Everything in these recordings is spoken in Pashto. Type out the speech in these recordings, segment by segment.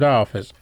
حافظ.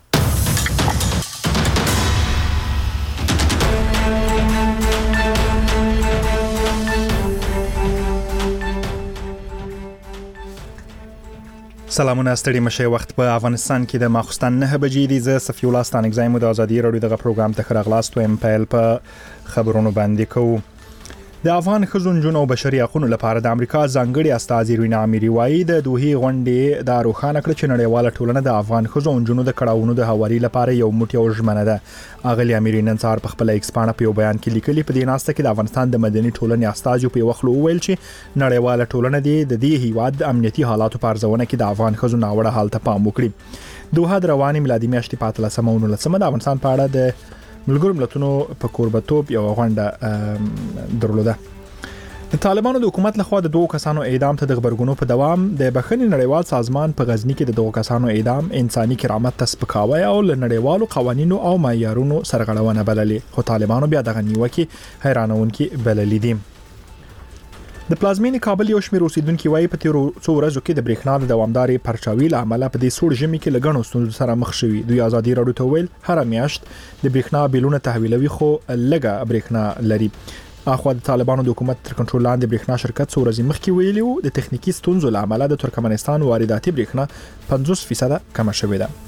سلامونه ستړي مشه وخت په افغانستان کې د ماخستان 9 بجې دي. زه صفی الله ستانګزایم د ازادي رادیو دغه پروګرام ته خراغلاست ویم. په خبرونو باندې کوو. د افغان خزونجونو او بشري حقوقو لپاره د امریکا ځانګړي استاذ روینا اميري وايي د دوه غونډې د روخانه کړ چې نړیواله ټولنه د افغان خزونجونو د کړهونو د حوالي لپاره یو موټی او ژمنه ده. اغلی اميري نن سهار په خپل ایکس باندې په بیان کې لیکلي په دې ناسته کې د افغانستان د مدني ټولنې استاذ په وخت وویل چې نړیواله ټولنه د دې هیواد د امنیتي حالاتو په ارزونه کې د افغان خزو ناوړه حالت ته پام وکړي. دوه د رواني میلادي میاشتې په 13 د افغانستان په اړه د ملګرو ملتونو په کوربتوب یو غونډه درلوده. د طالبانو د حکومت لخوا د دوه کسانو اعدام ته د خبرګونو په دوام د بخښنې نړیوال سازمان په غزنی کې د دوه کسانو اعدام انساني کرامت ته سپکاوی او له نړیوالو قوانینو او معیارونو سرغړونه بللې. خو طالبانو بیا دغه نیوکه حیرانونکي بللې دي. د پلازمینې کابل یو شمېر اوسیدونکو وايي په تیرو څو ورځو کې د برېښنا د دوامداري پرچاوي لامل په دې سوړ ژمي کې لګڼو ستونزو سره مخ شوي. دوی ازادي رادیو ته ویل هر میاشت د برېښنا بیلونه تحویلوي خو لګه برېښنا لري. اخو د طالبانو د حکومت تر کنټرول لاندې برېښنا شرکت څو ورځې مخکې ویلي وو د تخنیکی ستونزو لامل د ترکمنستان وارداتي برېښنا 50% کم شوې ده.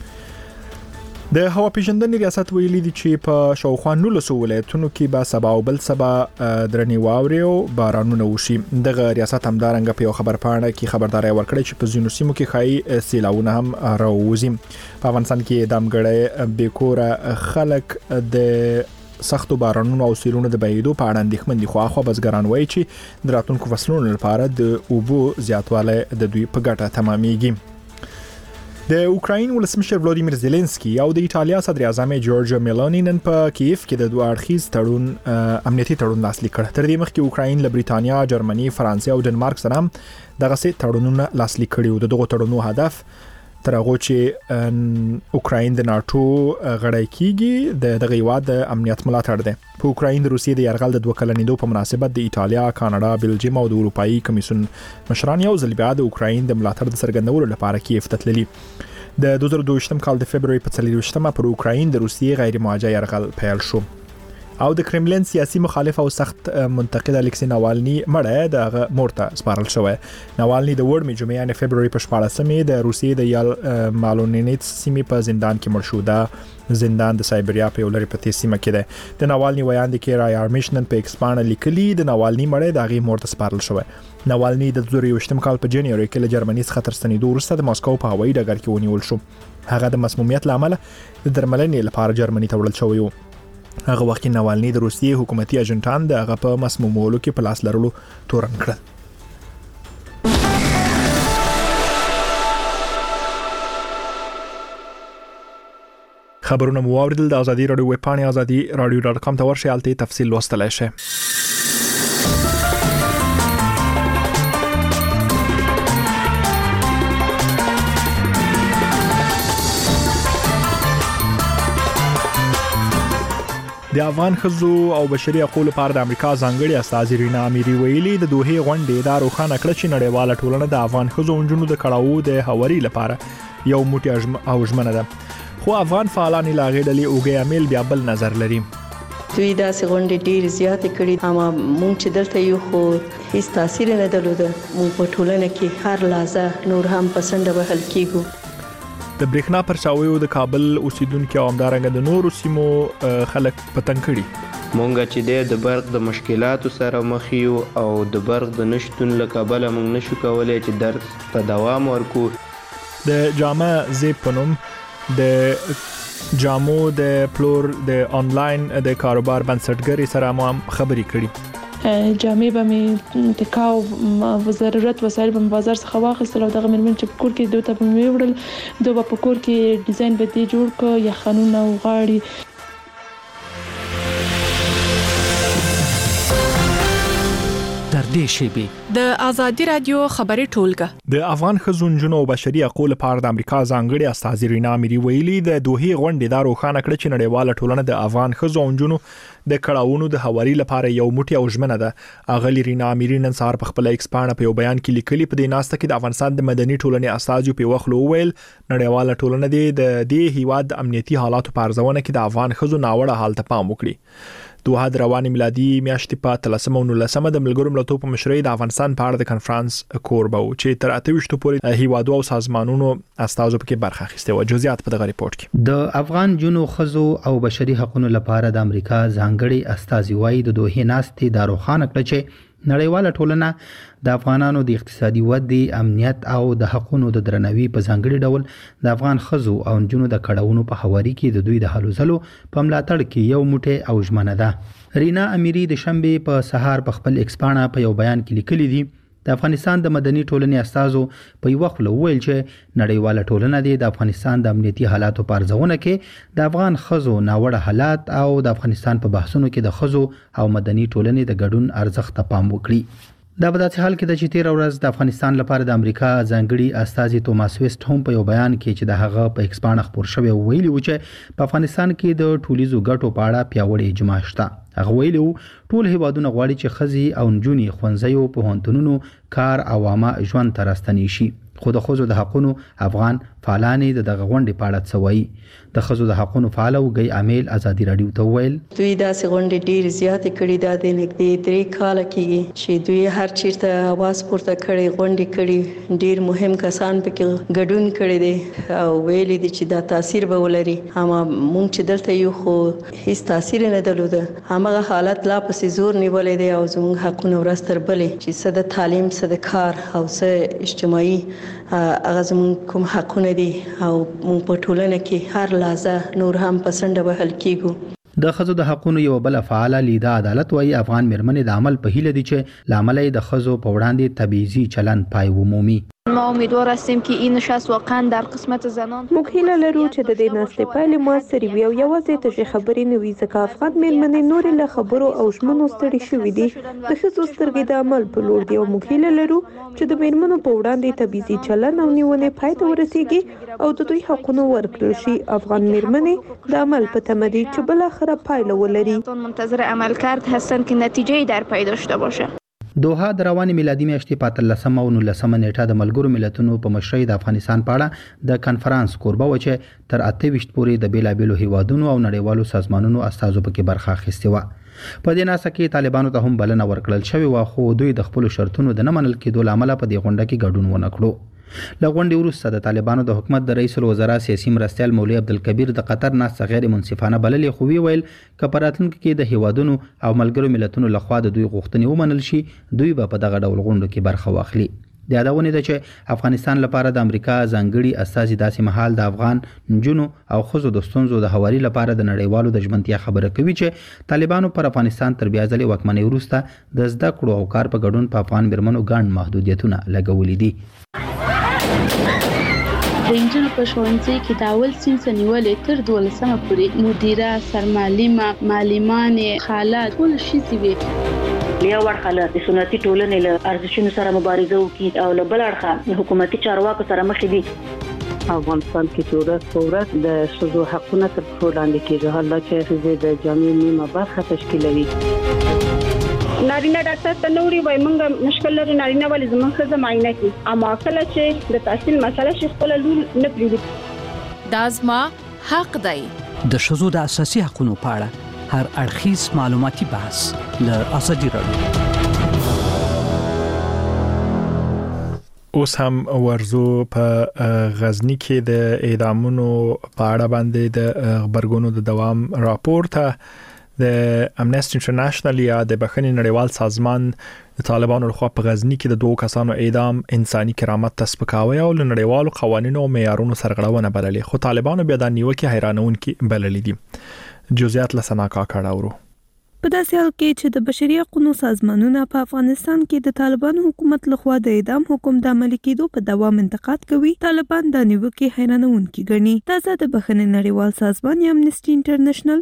د هوا پیژندنې ریاست ویلي دي چې په شاوخوا 19 ولایتونو کې به سبا او بل سبا درنې واوري او بارانونه وشي. دغه ریاست همدارنګه په خبر پاڼه کې خبرداري ورکړې چې په ځینو سیمو کې خای سیلاونه هم راوځي. په افغانستان کې دامګړې بیکوره خلک د سختو بارانونو او سیلونو د بهیدو په اړه اندېښمن دي. خو اخو بزګران وایي چې د راتلونکو فصلونو لپاره د اوبو زیاتوالی د دوی په ګټه تمامېږي. د اوکراین ولسمشر ولادیمیر زيلنسکي او د ایټالیا صدر اعظم جورج میلونی نن په کیف کې د دوه اړخیز تړون امنیتي تړون لاسلیک کړ. تر دې مخکې اوکراین له بریتانیا، جرمني، فرانسې او ډنمارک سره دغه سه تړونونه لاسلیک کړي وو. دغه تړونونو هدف تر هغه چې اوکراین د ناتو غړی کیږي دغه هیواد د امنیت ملاتړ ده. په اوکراین د روسیې د یرغل د 2 کلنیدو په مناسبت د ایټالیا، کاناډا، بلجیم او د اروپאי کمیسیون مشران یو ځل بیا د اوکراین د ملاتړ د څرګندولو لپاره کیف ته تللي. د 2022 کال د فبراير په 24 پر اوکراین د روسیې غیر موجه یرغل پیل شو. او د کرملین سیاسي مخالف او سخت منتقد الکسی ناوالنی مړه د مورته سپارل شوی. ناوالنی د وړ می جمعې نه فبراير په 14 د روسیې د یال مالونینټ سیمې په زندان کې مړ شو. دا زندان د سایبریا په ولر په سیمه کې ده. د ناوالنی ویاند کې رای آرمیشنن په ایکسپان لیکلي د ناوالنی مړه د غي مورته سپارل شوی. ناوالنی د 2023 کال په جنوري کې له جرمني څخه تر ستنېدو وروسته د ماسکو په هوایي ډګر کې ونیول شو. هغه د مسمومیت لامل د درملنې لپاره جرمني ته وړل شوی و. هغه وخت ناوالنی د روسیې حکومتي اجنټان د هغه په مسمومولو کې په لاس لرلو تورن کړل. خبرونه مو اوریدل. د ازادي رادیو ویب پاڼه azadi.radio.com ته ورشئ، الته تفصیل لوستلای شئ. د افغان خزو او بشري حقوقو لپاره د امریکا ځانګړي استاذ روینا اميري ویلي د دوه غونډې د روخانه کړ چې نړیواله ټولنه د افغان خزو انجونو د کړهو د حوالي لپاره یو موټی او ژمنه ده. خو افغان فعالان لاغې ډلې اوګي امیل بیا بل نظر لري. دوی داسې غونډې ډېر زیات کړي، اما مونږ چې دلته یو خو هیڅ تاثیر نه درلود. مونږ په ټولنه کې هر لحظه نور هم پسنده وهل کیږو. د برېښنا پرچاویو د کابل اوسیدونکو او همدارنګه د نورو سیمو خلک پتنګ کړي. مونږ چې د برق د مشکلاتو سره مخ یو او د برق د نشټون له کابل مونږ نشو کولای چې درس ته دوام ورکو. د جامع زیب پنوم د جامو د پلور د آنلاین د کاروبار بنسټګری سره مو خبرې کړي. جامې به مې تکاو ضرورت وسایل په بازار څخه واخیستل او دغه مېرمن چې په کور کې دوی ته به مې وړل، دوی به په کور کې ډیزاین به دې جوړ کړ یا خانونه او غاړي. در نږدې شي. د ازادي رادیو خبري ټولګه د افغان ښځو او بشري حقوقو لپاره د امریکا ځانګړي استاذ رینا اميري ویلي د دوه غونډې د روښانه کړ چې نړیواله ټولنه د افغان ښځو او نجونو د کړهونو د هواري لپاره یو موټی او ژمنه ده. اغلی رینا اميري نن سهار په خپل ایکس پاڼه په یو بیان کې لیکلي په دې ناسته کې د افغانستان د مدني ټولنې استاذ په وخت ویل نړیواله ټولنه د دې هیواد امنیتي حالاتو په ارزونه کې د افغان ښځو ناوړه حالت ته پام وکړي. دوه د رواني میلادي میاشتې په 13 او 19 د ملګرو ملتونو په مشرۍ د افغانستان په اړه د کانفرنس کوربه و چې تر 28 پورې هیوادو او سازمانونو استازو پکې برخه اخیسته و. جزئیات په دغه ریپورت کې د افغان جنو خزو او بشري حقوقو لپاره د امریکا ځانګړي استازي وایي د دوه ناستې د روښانه کړ چې نړیواله ټولنه د افغانانو د اقتصادي ودې، امنیت او د حقوقو د درناوي په ځانګړي ډول د افغان خزو او نجونو د کړهونو په هواري کې د دوی د هلو ځلو په ملاتړ کې یو موټی او ژمنه ده. رینا اميري د شنبه په سهار په خپل ایکس پاڼه په یو بیان کې لیکلي دي د افغانستان د مدني ټولنې استازو په یو وخت ویل چې نړیواله ټولنه د افغانستان د امنیتي حالاتو په ارزونه کې د افغان خزو ناوړه حالات او د افغانستان په بحثونو کې د خزو او مدني ټولنې د ګډون ارزښت ته پام وکړي. دا په داسې حال کې د چې 13 ورځ د افغانستان لپاره د امریکا ځانګړي استازي توماس ویسټ هم په یو بیان کې چې د هغه په ایکس پاڼه خبر شوی ویلي و چې په افغانستان کې د ټولیزو ګټو په اړه پیاوړی اجماع شته. هغه ویلي ټول هیوادونه غواړي چې خزي او نجونې ښوونځیو په هنتونونو کار او عامه ژوند ته راستنې شي. خو د خزو د حقوقو افغان فعالانې د دغه غونډې په اړه څه وایي. د خزو د حقوقو فعال او گئی امیل ازادي رادیو ته ویل دوی داسې غونډې ډېر زیات کړي د نږدې 3 کال کې چې دوی هر چیرته आवाज پورته کړي غونډې کړي ډېر مهم کسان پکې ګډون کړي دي او ویلي دي چې دا تاثیر به ولري. اما مونږ چې دلته یو خو هیڅ تاثیر نه درلوده. هغه حالت لا پسې زور نیولې دي او زموږ حقونه ورستر بلې چې څه د تعلیم څه د کار او څه اجتماعي هغه زموږ کوم حقونه دي او مونږ په ټولنه کې هر لحظه نور هم پسنده وهل کیږو. د خزو د حقوقو یو بل فعال لیدا عدالت وایي افغان مرمنې د عمل په هیله دي چې لامل د خزو په وړاندې تبعیضي چلن پای ومومي. ما امیدوار هستیم که این نشست واقعا در قسمت زنان موږ هیله لرو چې د دې ناستې پایلې موثرې وي او یوازې تشې خبرې نه وي ځکه افغان مېرمنې نورې له خبرو او ژمنو ستړي شوي دي. د ښځو سترګې د عمل په لور دي او موږ هیله لرو چې د مېرمنو په وړاندې تبعیضي چلن او نیونې پای ته ورسیږي او د دوی حقونه ورکړل شي. افغان مېرمنې د عمل په تمه دي چې بالاخره پایله ولري. منتظر عملکرد هستند که نتیجه‌ای در پی داشته باشه. دوحه د رواني میلادي میاشتې په 13 او 19 نیټه د ملګرو ملتونو په مشرۍ د افغانستان په اړه د کانفرنس کوربه و چې تر 28 پورې د بیلابېلو هیوادونو او نړیوالو سازمانونو استازو پکې برخه اخیستې و. په دې ناسه کې طالبانو ته هم بلنه ورکړل شوې و خو دوی د خپل شرطونو د نه منل کېدو لامل په دې غونډه کې ګډون ونه کړو. لغونډې وروسته د طالبانو د حکومت د رئیس الوزرا سیاسي مرستیال مولوي عبدالکبیر د قطر ناسته غیر منصفانه بللې خو ویل که په راتلونکي کې د هیوادونو او ملګرو ملتونو لخوا د دوی غوښتنې ومنل شي دوی به په دغه ډول غونډو کې برخه واخلي. د یادونه ده چې افغانستان لپاره د امریکا ځانګړي استازي داسې مهال د افغان نجونو او ښځو د ستونزو د هواري لپاره د نړیوالو د ژمنتیا خبره کوي چې طالبانو پر افغانستان تر بیا ځلې واکمنۍ وروسته د زده کړو او کار په ګډون په افغان مېرمنو ګڼ محدودیتونه لګولي دي. د انجنونو په ښوونځي کې د اول صنف نیولې تر 12مه پورې مدیره، سرمعلمه، معلمانې، خاله ټول ښځې وي. یو اړخه له سنتي ټولنې له ارزښتونو سره مبارزه وکړي او له بل اړخه حکومتي چارواکو سره مخ دي. افغانستان کې چې ورځ په ورځ د ښځو حقونه تر پښو لاندې کېږي. حالا چې ښځې د جامعې نیمه برخه تشکیلوي. نارینه ډاکټر ته نوري وای مونږ مشکل لري نارینه ولې زموږ ښځه معاینه کوي اما کله چې د تحصیل مسله شي خپل لور نه پریږدي. دا زما حق دی. د ښځو د اساسي حقوقو په اړه هر اړخیز معلوماتي بحث له ازادي رادیو. اوس هم ورزو په غزنی کې د اعدامونو په اړه باندې د خبرګونو د دوام راپور ته د امنیسټي انټرنیشنل یا د بخښنې نړیوال سازمان د طالبانو لخوا په غزنی کې د 2 کسانو اعدام انساني کرامت ته سپکاوی او له نړیوالو قوانینو او معیارونو سرغړونه بللې خو طالبانو بیا د نیوکه حیرانونکي بللې دي. جزئیات له سناکا کاړاورو. په داسې حال کې چې د بشري حقوقو سازمانونه په افغانستان کې د طالبانو حکومت لخوا د اعدام حکم د عملي کېدو په دوام انتقاد کوي، طالبان د نیوکه حیرانونکي ګڼي. تازه د بخښنې نړیوال سازمان یا امنیسټي انټرنیشنل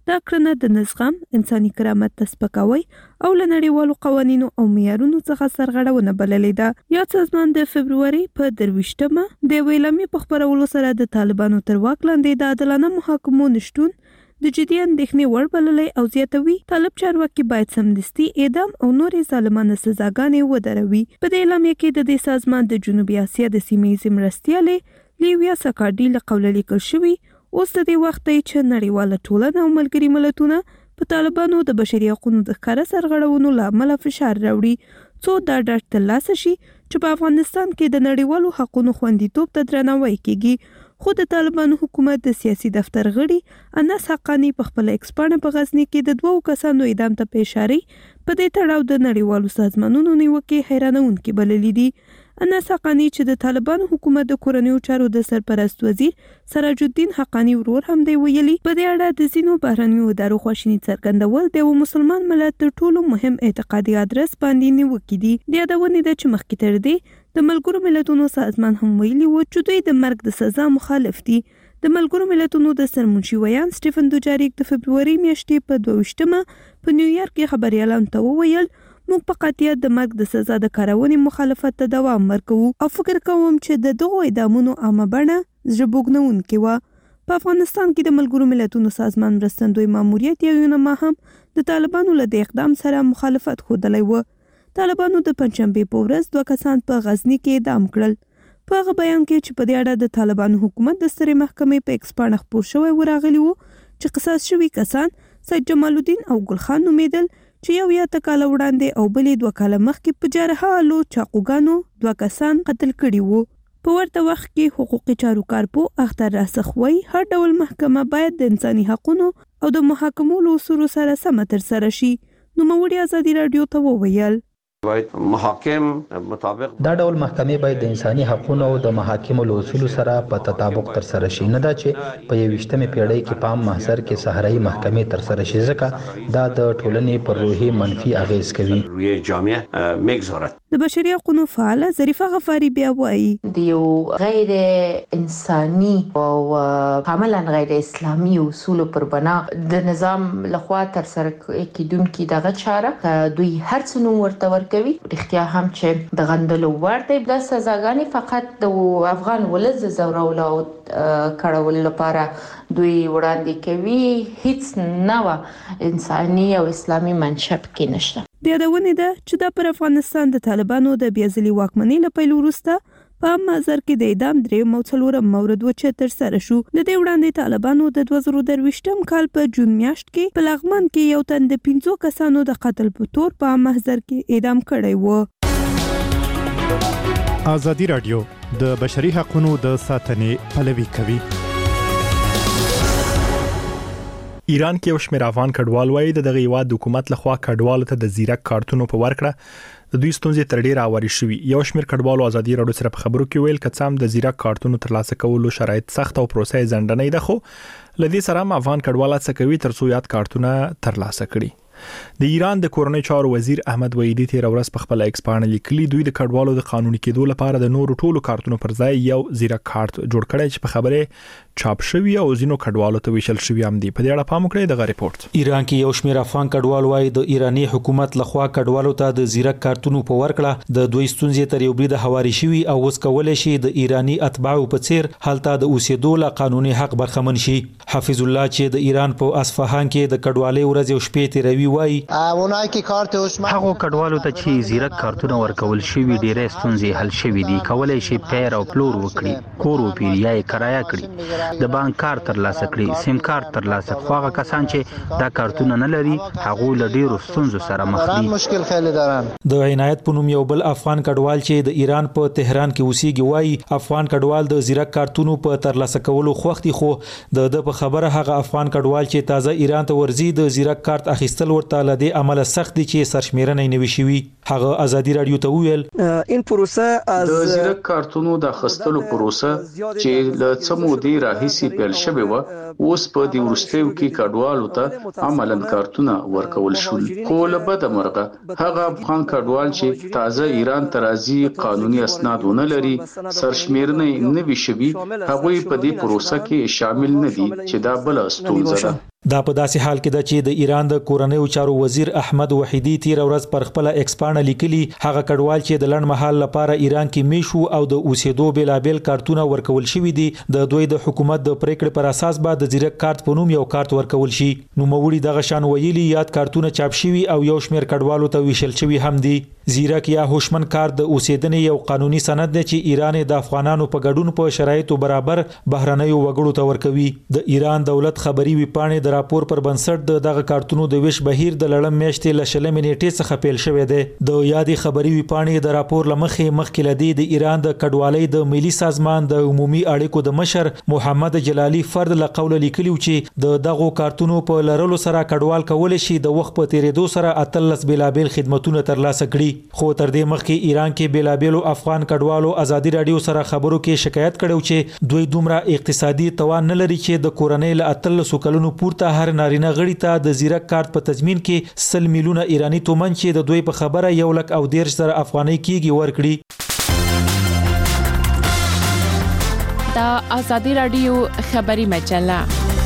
دا کړنه د نظام، انساني کرامت ته سپکاوی او له نړیوالو قوانینو او معیارونو څخه سرغړونه بللې ده. یاد سازمان د فبروري په 23مه د یوې اعلامیې په خپرولو سره د طالبانو تر واک لاندې د عادلانه محاکمو نشتون د جدي اندېښنې وړ بللی او زیاتوي طالب چارواکي باید سمدستي اعدام او نورې ظالمانه سزاګانې ودروي. په دې اعلامیه کې د دې سازمان د جنوبي اسیا د سیمې ییزې مرستیالې لیویا سکاډي له قوله لیکل شوي اوس د دې وخت دی چې نړیواله ټولنه او ملګري ملتونه په طالبانو د بشري حقوقو د ښکاره سرغړونو له امله فشار راوړي څو دا ډاډ ترلاسه شي چې په افغانستان کې د نړیوالو حقوقو خوندیتوب ته درناوی کیږي. خو د طالبانو حکومت د سیاسي دفتر غړي انس حقانی په خپل ایکس پاڼه په غزنی کې د 2 کسانو اعدام ته اشاره په دې تړاو د نړیوالو سازمانونو نیوکې حیرانونکې بللې دي. انس حقانی چې د طالبانو حکومت د کورنیو چارو د سرپرست وزیر سراج الدین حقانی ورور هم دی ویلي په دې اړه د ځینو بهرنیو ادارو خواشیني څرګندول د یو مسلمان ملت تر ټولو مهم اعتقادي ادرس باندې نیوکې دي. د یادونې ده چې مخکې تر دې د ملګرو ملتونو سازمان هم ویلي و چې دوی د مرګ د سزا مخالف دي. د ملګرو ملتونو د سرمنشي ویان سټیفن دوجاریک د فبروري میاشتې په 22مه په نیویارک کې خبريالانو ته وویل موږ په قطعیت د مرګ د سزا د کارونې مخالفت ته دوام ورکوو او فکر کوم چې د دغو اعدامونو عامه بڼه زړه بوږنونکې وه. په افغانستان کې د ملګرو ملتونو سازمان مرستندوی ماموریت یا یونما هم د طالبانو له دې اقدام سره مخالفت ښودلی و. طالبانو د پنځشنبې په ورځ 2 کسان په غزنی کې اعدام کړل. په هغه بیان کې چې په دې اړه د طالبانو حکومت د سترې محکمې په ایکس پاڼه خپور شوی وراغلی وو چې قصاص شوي کسان سید جمال الدین او ګلخان نومیدل چې یو یا کال وړاندې او بلې 2 کاله مخکې په جرحالو چاقوګانو 2 کسان قتل کړي وو. په ورته وخت کې حقوقي چارو کارپو اختر راسخوي هر ډول محکمه باید د انساني حقوقو او د محاکمو له اصولو سره سم ترسره شي. نوموړي ازادي رادیو ته وویل محاکم مطابق دا ډول محکمې باید د انساني حقوقو او د محاکمو له اصولو سره په تطابق ترسره شي، نه دا چې په 21مې پیړۍ کې په عام محضر کې صحرایي محکمې ترسره شي ځکه دا د ټولنې پر روحي منفي اغیز کوي. روی جامعه میگذارد. د بشري حقوقو فعال ظریفه غفاری بیا وایي د یو غیر انساني او کاملا غیر اسلامي اصول پر بنا د نظام لخوا ترسره کیدونکې دغه چاره دوی هر څه نوم ورته ورکوي. رښتیا هم چې د غندلو وړ دی. د سزاګانې فقط د افغان ولس د زورولو او کړولو لپاره دوی وړاندې کوي، هیڅ نه انساني او اسلامي منشأ کې نشته. د یادونې ده چې دا پر افغانستان د طالبانو د بیازلي واکمنۍ له پیل وروسته په مازر کې د اعدام 3 او 4 مورد و چې ترسره شو. د دې وړاندې طالبانو د 2023م کال په جون میاشت کې په لغمان کې یو تن د 15 کسانو د قتل په تور په مازر کې اعدام کړی و. ازادي رادیو د بشري حقوقو د ساتنې پلوي کوي. ایران کې یو شمېر افغان کډوال وایي د دغه هیواد حکومت لخوا کډوالو ته د زیرک کارتونو په ورکړه د دوی ستونزې تر ډیره اوري شوي. یو شمېر کډوالو ازادي رادیو سره په خبرو کې ویل کڅام د زیرک کارتونو ترلاسه کولو شرایط سخت او پروسه ځنډنې ده، خو لدې سره افغان کډوال څه کوي ترڅو یاد کارتونه ترلاسه کړي. د ایران د کورنۍ چارو وزیر احمد وحیدی تیر ورځ په خپل ایکس پاڼه لیکلي دوی د کډوالو د قانوني کېدو لپاره د نورو ټولو کارتونو پر ځای یو زیرک کارت جوړ کړی چې په خبره چاپ شوی او ځینو کډوالو ته ویشل شوی هم دی. په دې اړه پام وکړئ دغه ریپورت. ایران کې یو شمېر افغان کډوال وایي د ایرانی حکومت لخوا کډوالو ته د زیرک کارتونو په ورکړه د دوی ستونزې تر یو برید هواري شوی او اوس کولای شي د ایرانی اتباعو په څیر هلته د اوسېدو له قانوني حق برخمن شي. حفیظ الله چې د ایران په اصفهان کې د کډوالۍ ورځ او شپې تیروي وایي هغه کډوالو ته چې زیرک کارتونه ورکول شوی ډیره ستونزې حل شوې دي. کولای شي پیر او پلور وکړي، کور وپیری یا کرایه کړي، د بانک کارت ترلاسه کړي، سیم کارت ترلاسه کړي. هغه کسان چې دا کارتونه نه لري هغه له ډیرو ستونزو سره مخ دي. مشکل خیلی دارن. د عنایت په نوم یو بل افغان کډوال چې د ایران په تهران کې اوسېږي وایي افغان کډوال د زیرک کارتونو په ترلاسه کولو خوښتي، خو د په خبره هغه افغان کډوال چې تازه ایران ته ورځي د زیرک کارت اخیستل ورته لدی عمل سخت دي چې سرشمیرنه نه وي شوی. هغه ازادي رادیو ته ویل این پروسه از د زیرک کارتونو د خستلو پروسه چې له څمو دی راهیسي پیل شوی و اوس په دی ورستیو کې کډوالو ته عملاً کارتونه ورکول شول. خو له بده مرغه هغه افغان کډوال چې تازه ایران ته راځي قانوني اسناد ونه لري سرشمیرنه نه وي شوی هغه په دې پروسه کې شامل نه دي چې دا بل ستونزه ده. دا په داسې حال کې ده چې د ایران د کورنیو چارو وزیر احمد وحیدی تیر ورځ پر خپل ایکس پاڼه لیکلي هغه کډوال چې د لړن مهال لپاره ایران کې میشو او د اوسېدو بلابل کارتونه ورکول شوی دي د دوی د حکومت د پریکړې پر اساس به د زیرک کارت په نوم یو کارت ورکول شي. نو موړي دغه شان ویلي یاد کارتونه چاپ شوی او یو شمېر کډوالو ته ویشل شوی هم دي. زیرک یا هوشمن کارت د اوسېدنې یو قانوني سند دی چې ایران د افغانانو په ګډون په شرایطو برابر بهرنیو وګړو ته ورکوي. د ایران دولت خبري ویپاڼې د راپور پر بنسټ دغه کارتونو د ویش بهیر د لړم میاشتې ل شلمې نیټې څخه پیل شوې ده. د یادې خبري ویپاڼې د راپور لمخې لدی د ایران د کډوالۍ د ملي سازمان د عمومي اړیکو د مشر محمد جلالی فرد له قوله لیکلی چې د دغه کارتونو په لرلو سره کډوال کول شي د وخت په تیریدو سره اتلس بلابل خدماتونه ترلاسه کړي. خو تر دې مخکې ایران کې بلابلو افغان کډوالو ازادي رادیو سره خبرو کې شکایت کړو چې دوی دومره اقتصادي توان نه لري چې د کورنۍ له اتلسو کلونو پورته هر نارینه غړي ته د زیرک کارت په تضمین کې 100 میلیونه ایرانی تومان چې د دوی په خبره 1,10,000 افغانۍ کېږي ورکړي. دا ازادي رادیو خبري مجله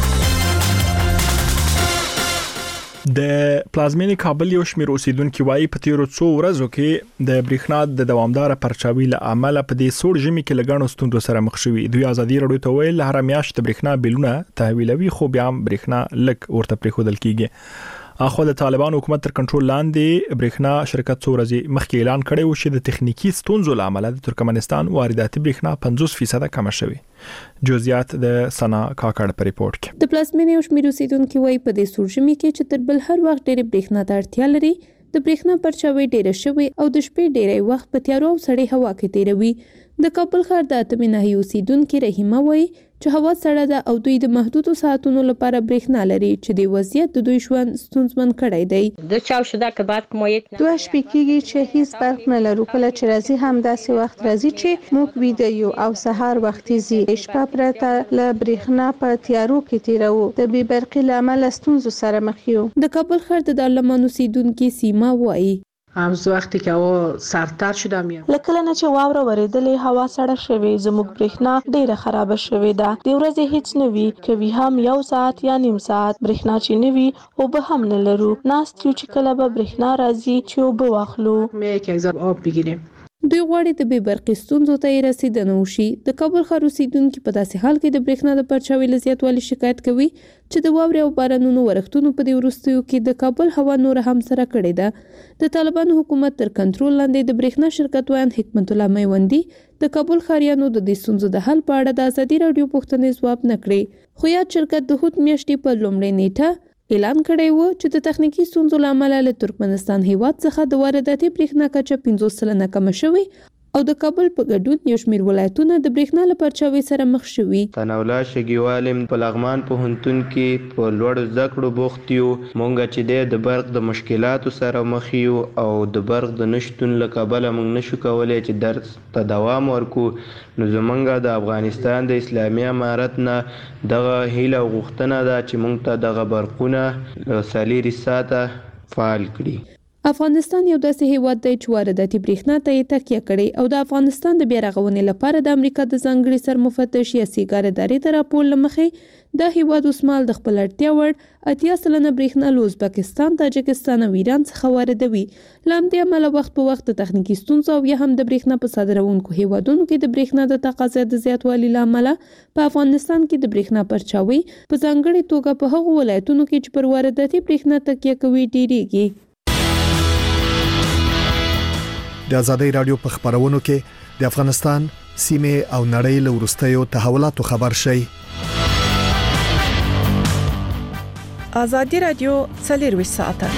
د پلازمینې کابل یو شمېر اوسیدونکو وايي په تیرو څو ورځو کې د برېښنا د دوامدار پرچاوي له امله په دې سوړ ژمي کې لګڼو ستوندو سره مخ شوي. دوی ازادي رادیو ته ویل هر میاشت د برېښنا بیلونه تحویلوي خو بیا هم برېښنا لک ورته پریښودل کیږي. اخو د طالبان حکومت تر کنټرول لاندې برېښنا شرکت څو ورځې مخکې اعلان کړی و چې د تخنیکی ستونزو له امله د ترکمنستان وارداتي برېښنا 50% کم شوی. جزئیات د سنا کاکړ په ریپورت کې. د پلازمینې او شمېر اوسیدونکو وايي په دې سورجمي کې چې تر بل هر وخت ډېر برېښنا ته اړتیا لري. د برېښنا پرچاوي ډېر شوی او د شپې ډېر وخت په تیارو او سړې هوا کې تیروي. د کابل ښار د اتمې ناحیې اوسیدونکو رحیمه وايي چې هوا سړه ده او دوی د محدودو ساعتونو لپاره برېښنا لري چې د وضعیت د دوی ژوند ستونزمن کړی دی. د چاو شده که بعد کوم یک دوه شپې کېږي چې هیڅ برق نه لرو. کله چې راځي هم داسې وخت راځي چې موږ ویده یو او سهار وختي زی شپه پرته له برېښنا په تیارو کې تیرو. د بې برقي له امله ستونزو سره مخ یو. د کابل ښار د دارالمان اوسیدونکو سیما وايي همز وقتی که هوا سردتر شده میاد. لکه نه چې واوره ورېدلې هوا سړه شوي زموږ برېښنا ډیره خراب شوې ده. د ورځې هیڅ نه وي کوي هم یو ساعت یا نیم ساعت برېښنا چې نه وي او به هم نه لرو. ناست یو چې کله به برېښنا راځي چې او به واخلو یک ذره آب بگیریم. دوی غواړي د بې برقي ستونزو ته رسیدنه وشي. د کابل ښار اوسیدونکو په داسې حال کې د برېښنا د پرچاوي له زیاتوالي شکایت کوي چې د واورې او بارانونو ورښتونو په دې وروستیو کې د کابل هوا نور هم سره کړې ده. د طالبانو حکومت تر کنټرول لاندې د برېښنا شرکت وایان حکمت الله میوندي د کابل ښاریانو د دې ستونزو د حل په اړه د ازادي رادیو پوښتنې ځواب نه کړې. خو یاد شرکت د هوت میاشتې په لومړۍ نیټه اعلان کړی و چې د تخنیکی ستونزو له امله له ترکمنستان هیواد څخه د وارداتي برېښنا کچه 50% کم شوې او د کابل په ګډون یو شمېر ولایتونه د برېښنا له پرچاوي سره مخ شوي. ثناءالله شګیوالم په لغمان پوهنتون کې په لوړ زده کړو بوخت یو. مونږ چې د برق د مشکلاتو سره مخ یو او د برق د نشټون له کبله مونږ نشو کولای چې درس ته دوام ورکو. نو زمونږ د افغانستان د اسلامي امارت نه دغه هیله او غوښتنه ده چې مونږ ته دغه برقونه سالیری ساته فعال کړي. افغانستان یو داسې هیواد دی چې وارداتي برېښنا ته یې تکیه کړې او د افغانستان د بیا رغونې لپاره د امریکا د ځانګړي سرمفتش یا سیګار ادارې د راپور له مخې د هیواد اوسمهال د خپل اړتیا وړ 80% برېښنا له ازبکستان، تاجکستان او ایران څخه واردوي. له همدې امله وخت په وخت د تخنیکي ستونزو او یا هم د برېښنا په صادروونکو هیوادونو کې د برېښنا د تقاضا د زیاتوالي له امله په افغانستان کې د برېښنا پرچاوي په ځانګړې توګه په هغو ولایتونو کې چې پر وارداتي برېښنا تکیه کوي ډېریږي. د ازادي رادیو په خبرونو کې د افغانستان سیمه او نړۍ له وروستیو تحولاتو خبر شي. ازادي رادیو 24 ساعته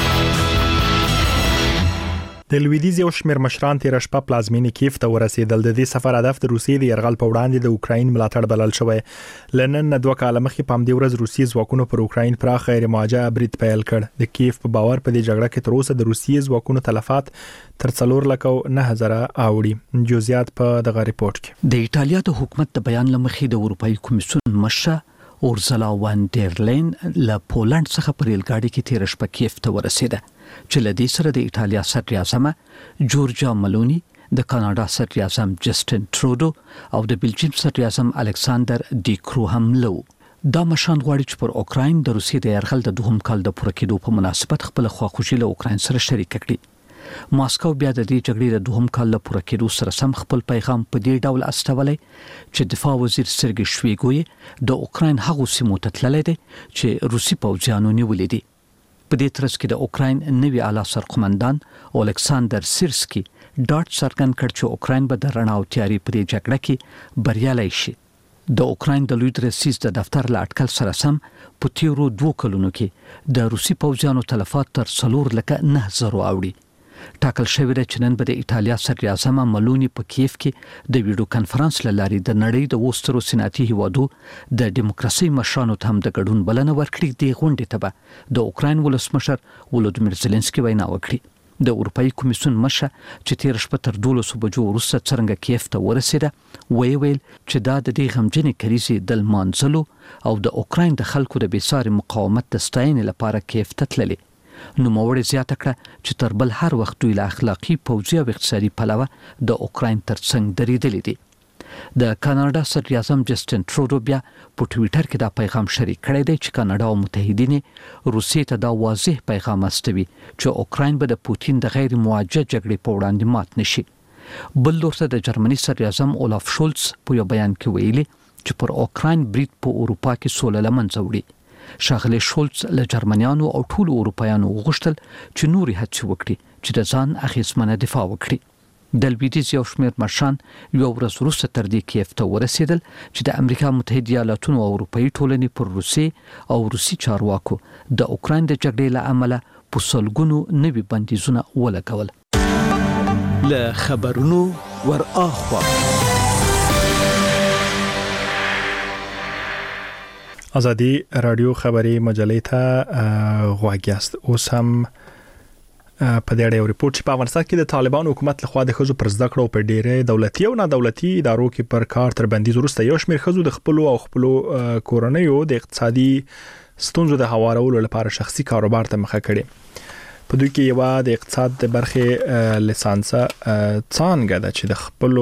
د لویدیز یو شمېر مشران تیر شپه پلازمینې کیف ته ورسېدل. د دې سفر هدف د روسیې د یرغل په وړاندې د اوکراین ملاتړ بلل شوی. لنن 2 کال مخکې په همدې ورځ روسي ځواکونو پر اوکراین پراخ غیر موجه برید پیل کړ. د کیف په باور په دې جګړه کې تر اوسه د روسي ځواکونو تلفات تر 4,09,000 اوړي. جزئیات په دغه ریپورت کې. د ایټالیا د حکومت د بیان لمخې د اروپאי کمیسیون مشر اورزلا وان ډر لین له پولند څخه په ریلګاډي کې تیر شپه کیف ته ورسېده چې له دې سره د ایټالیا صدر اعظم جورجا ملونی، د کاناډا صدر اعظم جسټن ټرودو او د بلجیم صدر اعظم الکساندر ډي کرو هم لو. دا مشان غواړي چې پر اوکراین د روسیې د یرغل د دوهم کال د پوره کېدو په مناسبت خپل خواخوږي له اوکراین سره شریک کړي. ماسکو بیا د دې جګړې د دوهم کال له پوره کېدو سره سم خپل پیغام په دې ډول استولی چې دفاع وزیر سرګی شویګوی د اوکراین هغو سیمو ته تللی دی چې روسي پوځیانو نیولې دي. په دې ترڅ کې د اوکراین نوي اعلی سرقمندان اولکساندر سیرسکی ډاټ څرګند کړ چې اوکراین به د رڼا او تیاري په دې جګړه کې بریالی شي. د اوکراین د لوی رئیس د دفتر له اټکل سره سم په تیرو 2 کلونو کې د روسي پوځیانو تلفات تر 4,900 اوړي. ټاکل شوی دی چې نن به د ایټالیا صدر اعظم ملونی په کیف کې د ویډیو کانفرنس له لارې د نړۍ د وسترو سناتي هیوادو د دیموکراسي مشرانو ته هم د ګډون بلنه ورکړي. د غونډې ته به د اوکراین ولسمشر ولودیمیر زيلنسکي وینا وکړي. د اروپאי کمیسیون مشر چې تیر شپه تر 12 بجو وروسته څنګه کیف ته ورسېده ویل چې دا د دې غمجنې کریزې د لمانځلو او د اوکراین د خلکو د بیساري مقاومت د ستاینې لپاره کیف ته تللی. نو موړ زیاته کړه چې تر بل هر وخت دوی له اخلاقی پوځي او اقتصادي پلوه د اوکراین ترڅنګ درېدلي دي. د کاناډا صدر اعظم جسټین ټرودو بیا په ټوئیټر کې دا پیغام شریک کړی دی چې کاناډا او متحدین روسیې ته دا واضح پیغام استوي چې اوکراین به د پوتین د غیر موجه جګړې په وړاندې مات نشي. بل لورته د جرمني صدر اعظم اولاف شولز په یو بیان کې ویلي چې پر اوکراین برید په اروپا کې سوله لمنځه وړي. ښاغلی شولز له جرمنیانو او ټولو اروپایانو وغوښتل چې نورې هڅې وکړي چې د ځان اغیزمنه دفاع وکړي. د لویدیځ یو شمېر مشران یو ورځ وروسته تر دې کیف ته ورسېدل چې د امریکا متحده ایالاتونو او اروپאי ټولنې پر روسي او روسي چارواکو د اوکراین د جګړې له امله په سلګونو نوي بندیزونه ولګول. له خبرونو ور اخوا ازادي رادیو خبری مجلې ته غواګیاست. اوس هم په دې اړه یو ریپورت چې په افغانستان کې د طالبان حکومت لخوا د خزو پر زده کړو په ډیره دولتي او نه دولتي ادارو کې پر کار تر بندیز وروسته یو شمېر خزو د خپل کورنیو د اقتصادي ستونزو د هوارولو لپاره شخصي کاروبار ته مخه کړي. په دوی کې یو د اقتصاد د برخې لیسانس څانګه ده چې د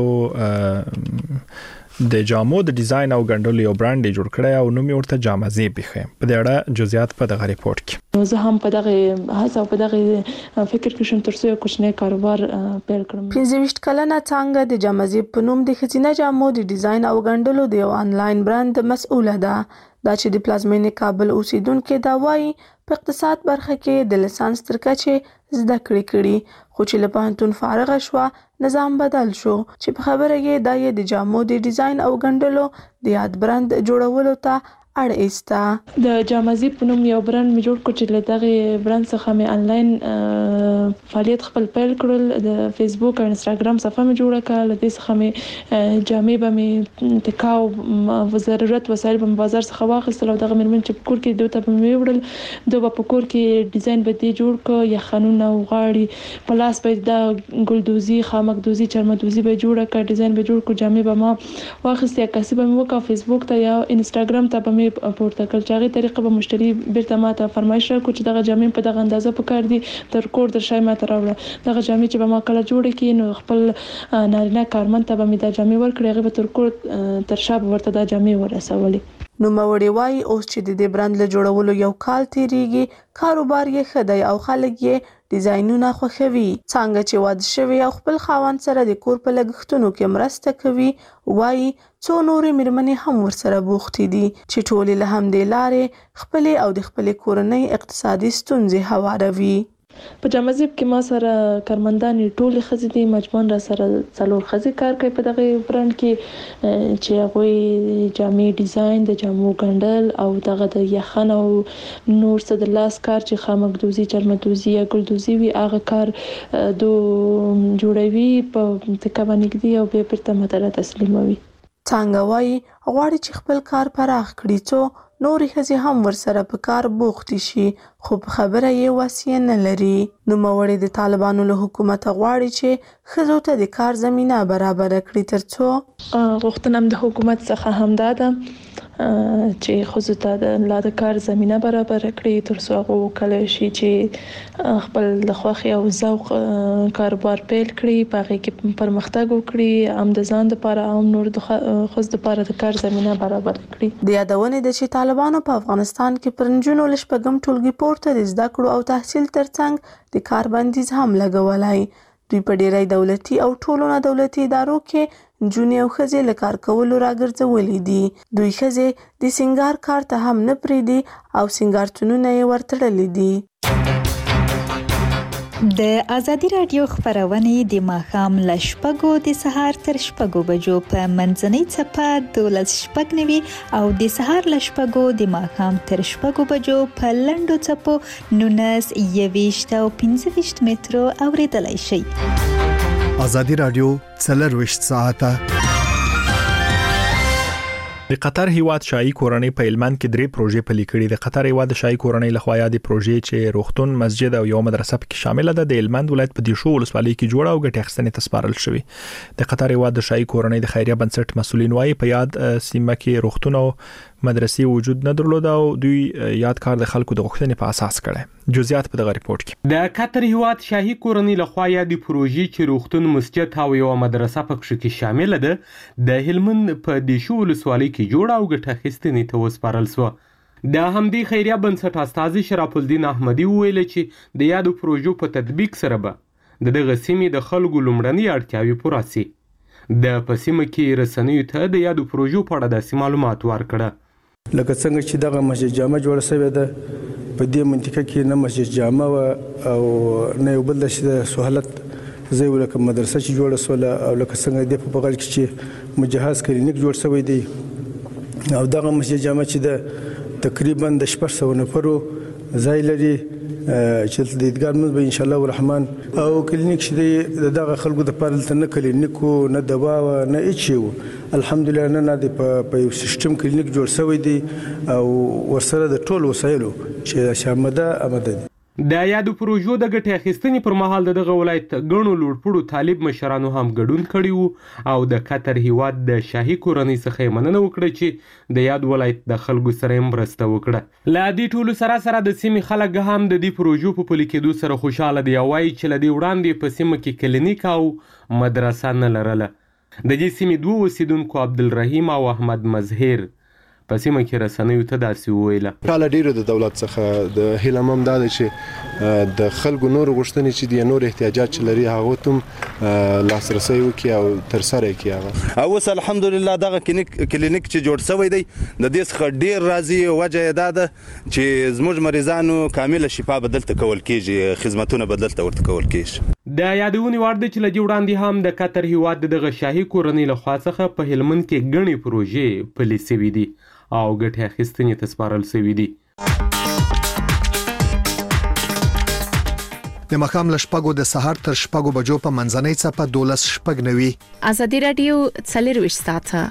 خپل د جامو د ډیزاین او ګڼډلو یو برانډ جوړ کړی او نوم یې ورته جامزي بخي. په دې اړه جزئیات په دغه ریپورت کې. زه هم په دغه هڅه او په دغه فکر کې شم ترڅو یو کوچنی کاروبار پیل کړم. 25 کلنه څنګه د جامزي په نوم د خزینه جامو د ډیزاین او ګڼډلو د یو آنلاین برانډ مسؤله ده. دا چې د پلازمینې کابل اوسیدونکو دا وایي په اقتصاد برخه کې د لیسانس تر کچې زده کړې خو چې له پوهنتون فارغ شوه نظام بدل شو چې په خبره کې د جامو د ډیزاین او ګڼډلو د یاد برند جوړولو ته اړ ایسته. د جامزي په نوم یو برند می جوړ کړ چې له دغه برند څخه می آنلاین فعالیت خپل پیل کړل. د فیسبوک او انستګرام صفحه می جوړه کړه. له دې څخه می جامې به می ټکاو ضرورت وسایل په بازار څخه واخیستل او دغه مرمن چې کور کې دوی ته به می وړل. دوی په کور کې ډیزاین به دې جوړ ک یا خانونه او غاړي په لاس به د ګلدوزي خامکدوزي چرمدوزي به جوړه ک ډیزاین به جوړ ک جامې به ما واخیستل کسب به می وکړ. فیسبوک ته یا انستګرام ته به پورته کړ چې هغه طریقه به مشتری بیرته ماته فرمایش راکړي چې دغه جامې په دغه اندازه پکار دي تر کور در شای ماته راوړه. دغه جامې چې به ما کله جوړه کړي نو خپل نارینه کارمند ته به می دا جامې ورکړي هغه به تر کور تر شاب ورته دا جامې ورسولې. نو موري وای اوس چې د دې برند له جوړولو یو کال تیریږي کاروبار یې خدای او خلک یې ډیزاینونه خوښوي. څنګه چې واده شوی او خپل خاوند سره د کور په لګښتونو کې مرسته کوي وای څو نورې میرمنې هم ورسره بوختې دي چې ټولې له همدې لارې خپل او د خپل کورنۍ اقتصادي ستونزې هواروي. په جامزيب کې ما سره کارمندان ټول خزې دي مجموعاً را سره څلور خزې کار کوي په دغه برند کې چې هغه جامې ډیزاین د جامو ګڼډل او دغه د یخن او نور څه د لاس کار چې خامکدوزي چرمدوزي یا ګلدوزي وي هغه کار دو جوړوي په تکه باندې دی او به پرته ماته تسلیموي. څنګه وایي غواړي چې خپل کار پراخ کړي څو نورې ښځې هم ورسره په کار بوختې شي خو په خبره یې وسیه نه لري. نوموړې د طالبانو له حکومته غواړي چې ښځو ته د کار زمینه برابره کړي ترڅو غوښتنه د حکومت څخه همدا ده چې خو ته د کار زمينه برابر کړي تر څو هغه کله شي چې خپل د خوښي او ذوق کاروبار پیل کړي پاره کې پرمختګ وکړي هم د ځان لپاره او نور د خود لپاره د کار زمينه برابر کړي. د یادونه د چې طالبانو په افغانستان کې پرنجونو لشپګم ټولګي پورته د زده کړو او تحصیل ترڅنګ د کار بندیز هم لګولای. دوی په ډیری دولتي او ټولو نه دولتي ادارو کې جونې او ښځې له کار کولو راګرځولې دي. دوی ښځې د سنگار کار ته هم نه پریدي او سنگارتونونه یې ورتړلې دي. د ازادي رادیو خبرونه د ماښام له شپږو د سهار تر شپږو بجو په منځنۍ چپه 12:09 او د سهار له شپږو د ماښام تر شپږو بجو په لنډو چپو 19 او 25 مترو اوریدلای شئ. ازادي رادیو 24 ساعته. د قطر هیواد شاهي کورنۍ په هلمند کې 3 پروژې پلي کړې. د قطر هیواد شاهي کورنۍ لخوا یادې پروژې چې روغتون، مسجد او یو مدرسه پکې شامل ده د هلمند ولایت په دیشو ولسوالۍ کې جوړه او ګټه اخیستنې ته سپارل شوې. د قطر هیواد د شاهي کورنۍ د خیریه بنسټ مسولین وايي په یاد سیمه کې روغتون او مدرسې وجود نه درلود او دوی یاد کار د خلکو د غوښتنې په اساس کړي. جزئیات په دغه ریپورت کې. د قطر هیواد شاهي کورنۍ لخوا یادې پروژې چې روغتون، مسجد او یو مدرسه پکې کې شامل ده د هلمند په دیشو ولسوالۍ کې جوړه او ګټه اخیستنې ته وسپارل شو. د همدې خیریه بنسټ استاذ شرف الدین احمدی ویل چې د یادو پروژو په تطبیق سره به دغه سیمې د خلکو لومړني اړتیاوې پوره شي. د پسیمه کې رسنیو ته د یادو پروژو په اړه داسې معلومات ورکړه. لکه څنګه چې دغه مسجد جامع جوړه شوې ده په دې منطقه کې نه مسجد جامع او نه یو بل د سہولت زي ولکه مدرسه چې جوړه سوله او لکه څنګه د په بغل کې چې مجهز کلینیک جوړ شوی دی او دغه مسجد جامع چې د تقریبا د 600 نفرو ځای لري چې د دیدګار موږ به ان شاء الله الرحمن او کلینیک چې دغه خلکو د پاره نه کلینیکو نه دوا نه هیڅ الحمدلله نه په یو سیستم کلینیک جوړ شوی دی او ورسره د ټولو وسایلو چې شامله آماده دي. د یادو پروژو د ګټې اخیستنې پر مهال دغه ولایت غنو لوړپوړو طالب مشرانو هم ګډون کړی وو او د قطر هیواد د شاهي کورنۍ څخه مننه وکړه چې د یاد ولایت د خلکو سره مرسته وکړه. لا دې ټولو سره د سیمې خلک هم د دې پروژو په پلي کېدو سره خوشاله دي او وايي چې لدی وړاندې په سیمه کې کلینیک او مدرسه نه لرله. د دې سیمې دوه اوسیدونکو عبدالرحیم او احمد مظهر په سیمه کې رسنیو ته داسې وویله. کله ډیره د دولت څخه د هیلمم دا چې د خلکو نور غوښتنې چې د نور احتیاجات چې لري هغه تم لاسرسي وکي او تر سره کوي هغه. اوس الحمدلله دغه کلینیک چې جوړ شوی دی د دې څخه ډیر راضي وجه دا ده چې زموږ مریضانو کامله شفا بدلته کول کیږي، خدماتونه بدلته ورته کول کیږي. د یادونې وړ ده چې لدی وړاندې هم د قطر هیواد دغه شاهي کورنۍ له خوا څخه په هلمند کې غني پروژې پلي شوې دي او ګټه اخیستنې ته سپارل شوې دي. د مخام لشپګو د سهار تر شپګو بجو په منځنۍ چپه 12:09. ازادي رادیو 24 ساعته.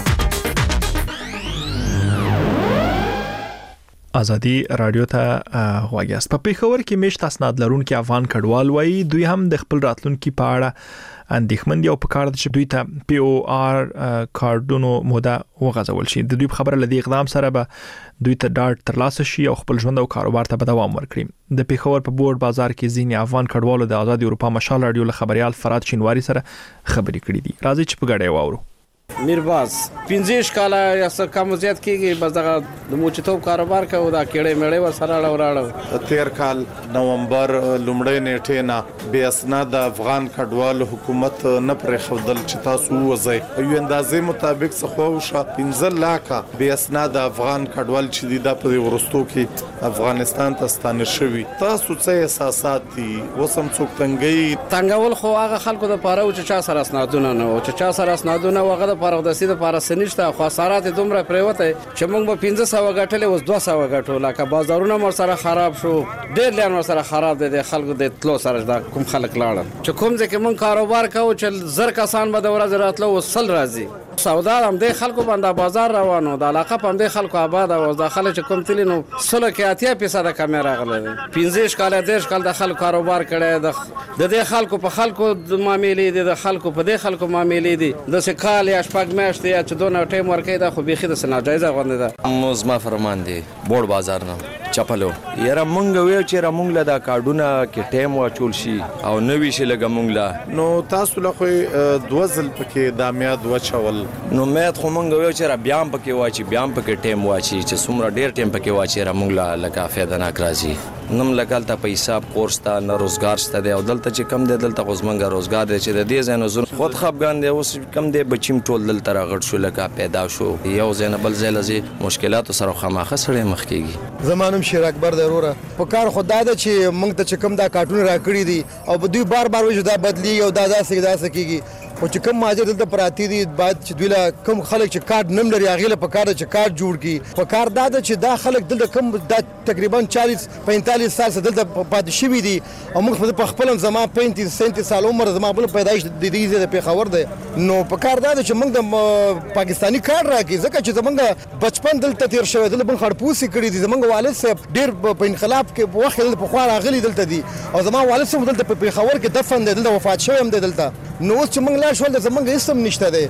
ازادي رادیو ته غواګیاست. په پیښور کې میشت اسناد لرونکي افغان کډوال وایي دوی هم د خپل راتلونکي په اړه اندېښمن دي او په کار دي چې دوی ته پی او آر کارډونو موده وغځول شي. د دوی په خبره لدی اقدام سره به دوی ته ډاډ ترلاسه شي او خپل ژوند او کاروبار ته به دوام ورکړي. د پیښور په بورډ بازار کې ځینې افغان کډوالو د آزاد اروپا مشال رادیو له خبريال فراد شینواری سره خبرې کړې دي. راځي چې په ګډه واورو. میرباز 15 کاله یا څه کم زیات کېږي بس دغه د موچتوب کاروبار کوي دا کېړې مېړې ورسره راوړل. 13 کال نومبر لومړی نیټه نه بیا اسناد افغان کډوال حکومت نه پرې خودل چې تاسو وځي یو اندازې مطابق څخه وشه 15 لاکه بیا اسناد افغان کډوال چې د په ورستو کې افغانستان ته ستانه شوی. تاسو څه احساسات دي وسم څوک تنګول خو هغه خلکو د پاره او چې چا سره اسنادونه نه او چې چا سره اسنادونه وغه پاره د سیده پاره سنشته خو سارات دومره پریوته چې موږ به 1500 غټلې اوس 200 غټو لکه بازارونه مر سره خراب شو ډېر لان مر سره خراب دي خلکو د تلو سره دا کوم خلک لاړل چې کوم ځکه موږ کاروبار کوو چې زر کسان به د ورځ راتلو وسل راځي سودا هم د خلکو باندې بازار روانو د علاقه په دې خلکو آباد او د خلک کوم تل نو سله کې 80% کمې راغله 15 کال 10 کال د خلکو کاروبار کړي د دې خلکو په خلکو د معاملې دي د خلکو په دې خلکو معاملې دي د سکال یا شپږ میاشتې یا چې دونه ټیم ورکې دا خو بيخي د ناجایزه غونډه ده موزما فرمان دي بوړ بازار نه چپلو یاره مونږ ویو چې را مونږ له دا کارډونه کې ټیم واچول شي او نوې شي لګه مونږ لا نو تاسو له خو دوزل پکې د میاد وچول نو میاد خو مونږ ویو چې را بیا پکې واچي بیا پکې ټیم واچي چې څومره ډیر ټیم پکې واچي را مونږ لا لکه فایده نه راځي نم لکالته په حساب کورس ته نه روزګار شته دی او دلته چې کم دی دلته خو زمونږ روزګار دی چې د دې ځای نه زون خود خپګان دی اوس کم دی بچیم ټول دلته راغړ شو لکه پیدا شو یو ځای نه بل ځای لځي مشکلات سره خامخه سړی مخ کېږي زمانم شیر اکبر ضروره په کار خدای د چې موږ ته چې کم دا کارټون راکړي دي او په دوی بار وایي دا بدلی او دا داسې کیږي او چې کم ماجر دلته پراتی دي بعد چې دوی لا کم خلک چې کارت نم لري هغه له په کار چې کارت جوړ کی په کار دا چې دا خلک دلته کم دا تقریبا 40-45 سال دلته پاتې شوي دي او موږ په خپل زما 35-37 سال عمر زما بل پیدایش د دې د پیښور دی نو په کار دا چې موږ د پاکستانی کارت راکې ځکه چې زمونږ بچپن دلته تیر شوی دلته بن خړپوسي کړی دي زمونږ والد صاحب ډیر په انقلاب کې په وخت په خوا راغلي دلته دي او زما والد صاحب دلته په پیښور کې دفن دی دلته وفات شوی هم دی دلته نو اوس چې موږ لا شول د زمونږ اسم نشته دی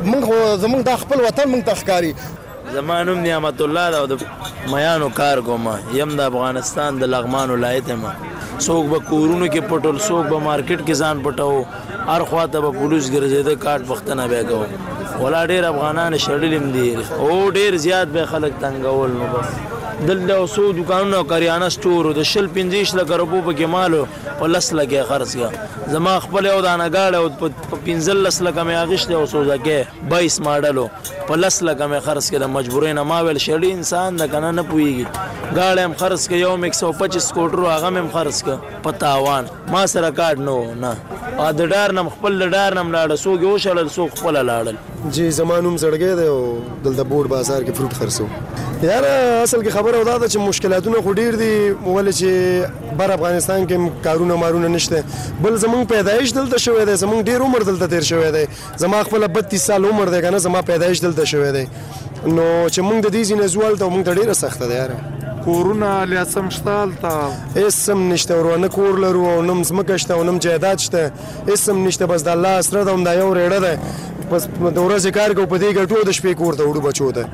زمونږ د خپل وطن موږ تخکاری زمانوم نعمت الله دا د میانو کار کوم یم د افغانستان د لغمان ولایت ما څوک به کورونو کې پټول څوک به مارکیټ کې ځان پټاو هر خواته به پولیس ګرځیده کارت وختنه بیا کو ولا ډیر افغانان شړلیم دي او ډیر زیات به خلک تنګول نو بس دلته اوسو دکانونو کریانه سٹور د شل 15 لک روپو په کمالو په لس لګه خرڅ کا زما خپل یو دانه گاډه او په 15 لک مې اغشته اوسو ځکه 22 ماډلو په لس لک مې خرڅ کړه مجبورین ما ویل شړی انسان د کنه نه پويږي گاډه هم خرڅ ک یو 125 سکوټر هغه هم خرڅ ک په تاوان ما سره کارت نو نه ا د ډار نم خپل ډار نم لاړ سو یو شړل سو خپل لاړل جی زمانوم زړګې دی او دلته بوډ بازار کې فروټ خرڅو یار اصل کې خبره ودا ده چې مشکلاتونه خو ډیر دي ولې چې بر افغانستان کې کارونه مارونه نشته بل زمون پیدایش دلته شوی دی زمون ډیر عمر دلته تیر شوی دی زما خپل 32 سال عمر دی کنه زما پیدایش دلته شوی دی نو چې مونږ د دې ځینې زوال ته مونږ ډیره سخته ده یار کورونه لیاسم شتال تا اسم نشته ورونه کور لرو او نم زمکه شته او نم جیدات شته اسم نشته بس د الله سره د یو ریړه ده بس د ورځې کار کو په دې ګټو د شپې کور ته وړو بچو ده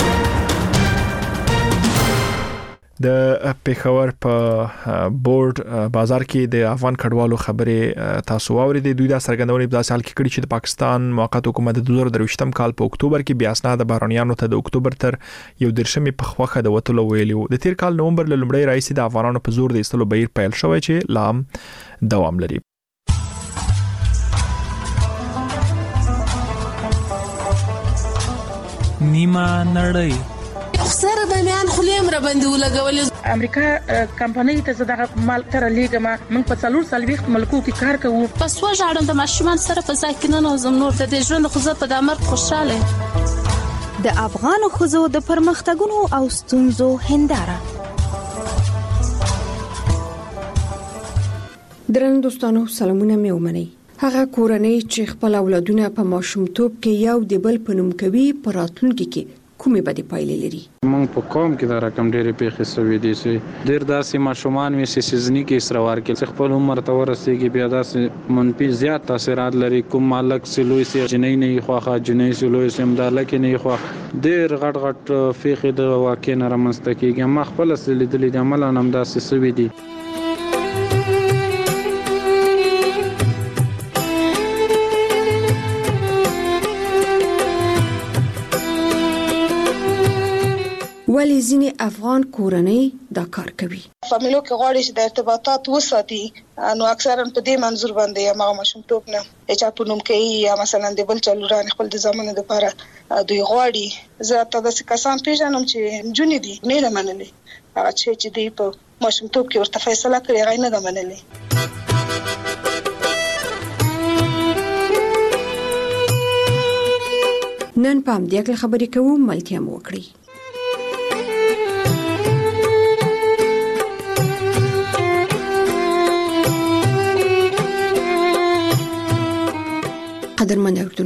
د پیښور په بورډ بازار کې د افغان کډوالو خبرې تاسو واورېدې دوی دا څرګندونه په سال کې کړي چې د پاکستان موقت حکومت د 2023م کال په اکتوبر کې بیا اسناد بهرانيانو ته د اکتوبر تر یو درشمې په خوخه د وټلو ویلو د تیر کال نومبر ل لومړی رئیس د افغانانو په زور د استلو بهیر پیل شوی چې لام دوام لري نیمه نړۍ سره د میان خلیم را باندې ولګولې امریکا کمپنۍ ته زړه مال تر لیګما موږ په څلور سال وخت ملکو کې کار کوو پس وژاړم د ماشومان سره په ځای کې نه نوزم نور د ژوند خو زه په دمر خوشاله د افغان خزو د پرمختګونو او ستونزو هنداره درنو دوستانو سلامونه مې ومنئ هغه کورنۍ چې خپل اولادونه په ماشومتوب کې یو د بل په نوم کوي په راتلونکي کې کومې بدې پایلې لري موږ په قوم کې دا رقم ډېرې پیښې سوي دي چې ډېر داسې ماشومان وي چې سیزني کې اسروار کې خپل عمر ته ورسېږي بیا داسې منفي زیات تاثیرات لري کوم مالک سلوي سي جنۍ نه خوخه جنۍ سلوي سم دالک نه خوخ ډېر غټ پیښې د واقع نه رامنځته کېږي ما خپل لیدلې د عمل نام داسې سوي دي ولی ځینې افغان کورنۍ دا کار کوي فامیلو کې غواړي چې د ارتباطات وساتي نو اکثرا په دې منظور باندې یا ما ماشومتوب نه چې په نوم کې یا مثلا د بل چلوران خپل د زمانه لپاره دوی غواړي زه ته د کسان پیژنم چې جونې دي نه لمنلې هغه چې دی په ماشومتوب کې ورته فیصله کړې غي نه لمنلې نن پام دې خبرې کوم ملتیا مو وکړي قدرمن اوردونکو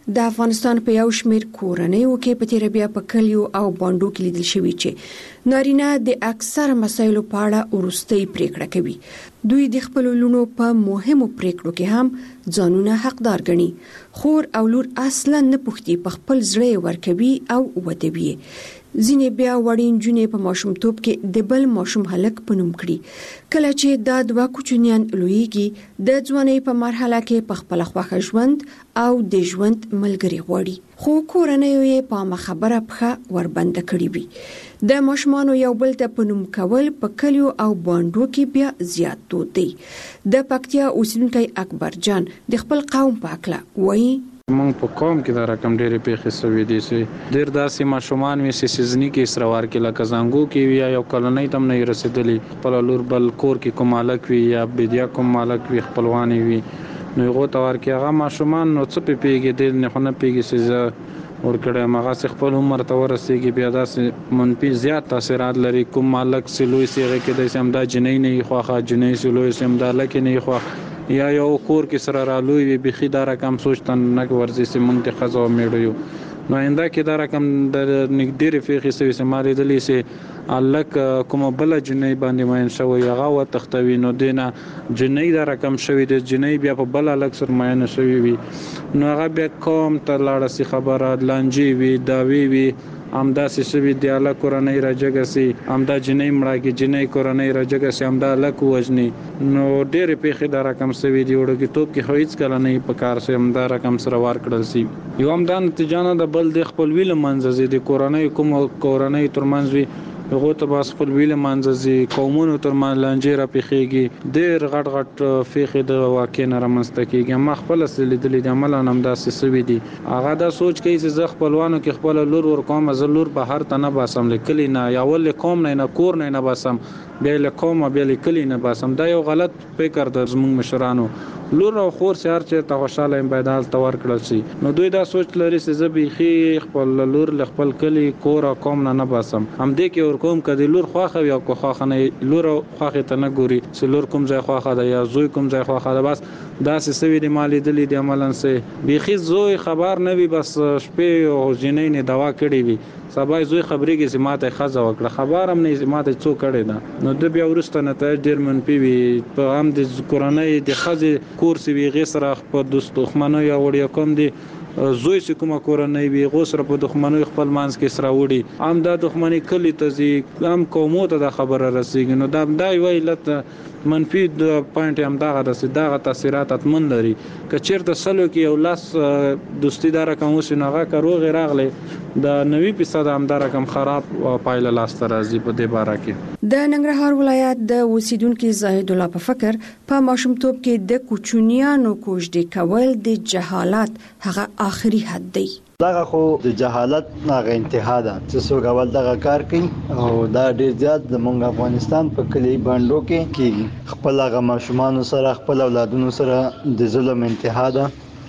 د افغانستان په یو شمېر کورنیو کې په تیر بیا په کلیو او بانډو کې لیدل شوی چې نارینه د اکثر مسایلو په اړه وروستۍ پریکړه کوي. دوی د خپل لونو په مهمو پریکړو کې هم ځانونه حقدار ګڼي. خور او لور اصلا نه پوښتي، په خپل زړه ورکوي او ودوي. ځینې بیا وړین جونې په ماشومتوب کې د بل ماشوم هلک په نوم کړي. کله چې دا دوه کوچنیان لویږي د ځوانۍ په مرحله کې په خپل خوښه ژوند او د ژوند ملګری غواړي، خو کورنیو یې په خبره پخه وربنده کړی وي. د ماشومانو یو بل ته په نوم کول په کلیو او بانډو کې بیا زیات دود دی. د پکتیا اوسیدونکی اکبر جان د خپل قوم په اړه وایي: مونږ په قوم کې دا رقم ډېرې پیښې سوي دي چې ډېر داسې ماشومان وي چې سیزني کې اسروار کې لکه زنګو کې وي یا یو کلنۍ تم نه رسیدلی، خپل لور بل کور کې کوم مالک وي یا بدیا کوم مالک وي خپلوانی وي، نو یو تور کې هغه ماشومان نو څه پیږي دل نه خونه پیږي چې ورکړه مغه خپل عمر ته ورسېږي بیا داسې منفي زیات تاثیرات لري. کوم مالک سلوي سیغه کې د سمدا جنۍ نه خوخه جنۍ سلوي سمدا لکه نه خوخه یا یو کور کې سره رالوي وي بخي دا رقم سوچتن نه ورزي سي مونږ ته خزو میړو. نو انده کې دا رقم د نګډيري فيخي سوي سماري دلی سي الک کوم بل جنۍ باندې ماین شوی هغه و تختوي، نو دینه جنۍ دا رقم شوی د جنۍ بیا په بل الک سر ماین شوی وي، نو هغه بیا کوم ته لاړه سي خبره لانجی وي داوی وي امدا سوي دی الله قرآنی راجګسي امدا جنۍ مړه کې جنۍ قرآنی راجګسي امدا لک وجني. نو ډېر پیخي دا رقم سوي دی وړو کې توپ کې هیڅ کله نه په کار سي امدا رقم سره وار کړل سي. یو امدا نتیجه نه د بل د خپل ویل منځ دي قرآنی کوم قرآنی ترمنځ وي هغه ته بس خپل ویل منځي قومونو ترمن لانجې را پیخيږي ډېر غټ غټ فیخي د واقع نه رامنځته کیږي. ما خپل لیدلې د عمل نام داسې سوي دي هغه دا سوچ کوي چې زه خپلوانو کې خپل لور ور کوم زلور په هر تنه باسم لیکلی نه یا ول کوم نه کور نه باسم بیا له کوم بیا لیکلی نه باسم. دا یو غلط فکر د زموږ مشرانو. لور او خور سره چې ته خوشاله بيدال تور کړل شي، نو دوی دا سوچ لري چې زبيخي خپل لور ل خپل کلی کور او کوم نه باسم. هم دې کې ور کوم کدي لور خوخه یا کو خوخه نه لور خوخه ته نه ګوري چې لور کوم ځای خوخه ده یا زوی کوم ځای خوخه ده، بس دا سوي د مالی دلی د عملن سه بيخي زوی خبر نه وي، بس شپې او جنې نه دوا کړی وي سبا زوی خبرې کې سماته خزه وکړه خبر هم نه سماته څو کړي ده، نو د بیا ورسته نه ته ډیر منفي وي په هم د قرآنی د خزه کورس وی غسر خپل دوست دښمنو یا وړیا کوم دي زوی چې کومه کورنۍ وي غوسره په دښمنۍ خپل مانس کې سره وړي ام دا دښمنۍ کلی ته زی ام کومو ته د خبره رسیږي. نو دا وی لته منفي د پوینټ هم دا غته دا تاثیرات اتمن لري ک چیرته سلو کې یو لاس دوستی دار کوم وسنغه کروغ راغله د 90% هم دا رقم خراب پایله لاس راځي په دې باره کې. د ننګرهار ولایت د اوسیدونکو زاهد الله په فکر په ماشومتوب کې د کوچنیانو کوژدې کول د جهالت هغه آخري حد دی. دغه خو د جهالت هغه انتها ده چې څوک اول دغه کار کوي او دا ډیر زیات د مونږ افغانستان په کلی باندو کې کیږي. خپل هغه ماشومان سره خپل اولادونو سره د ظلم انتها ده،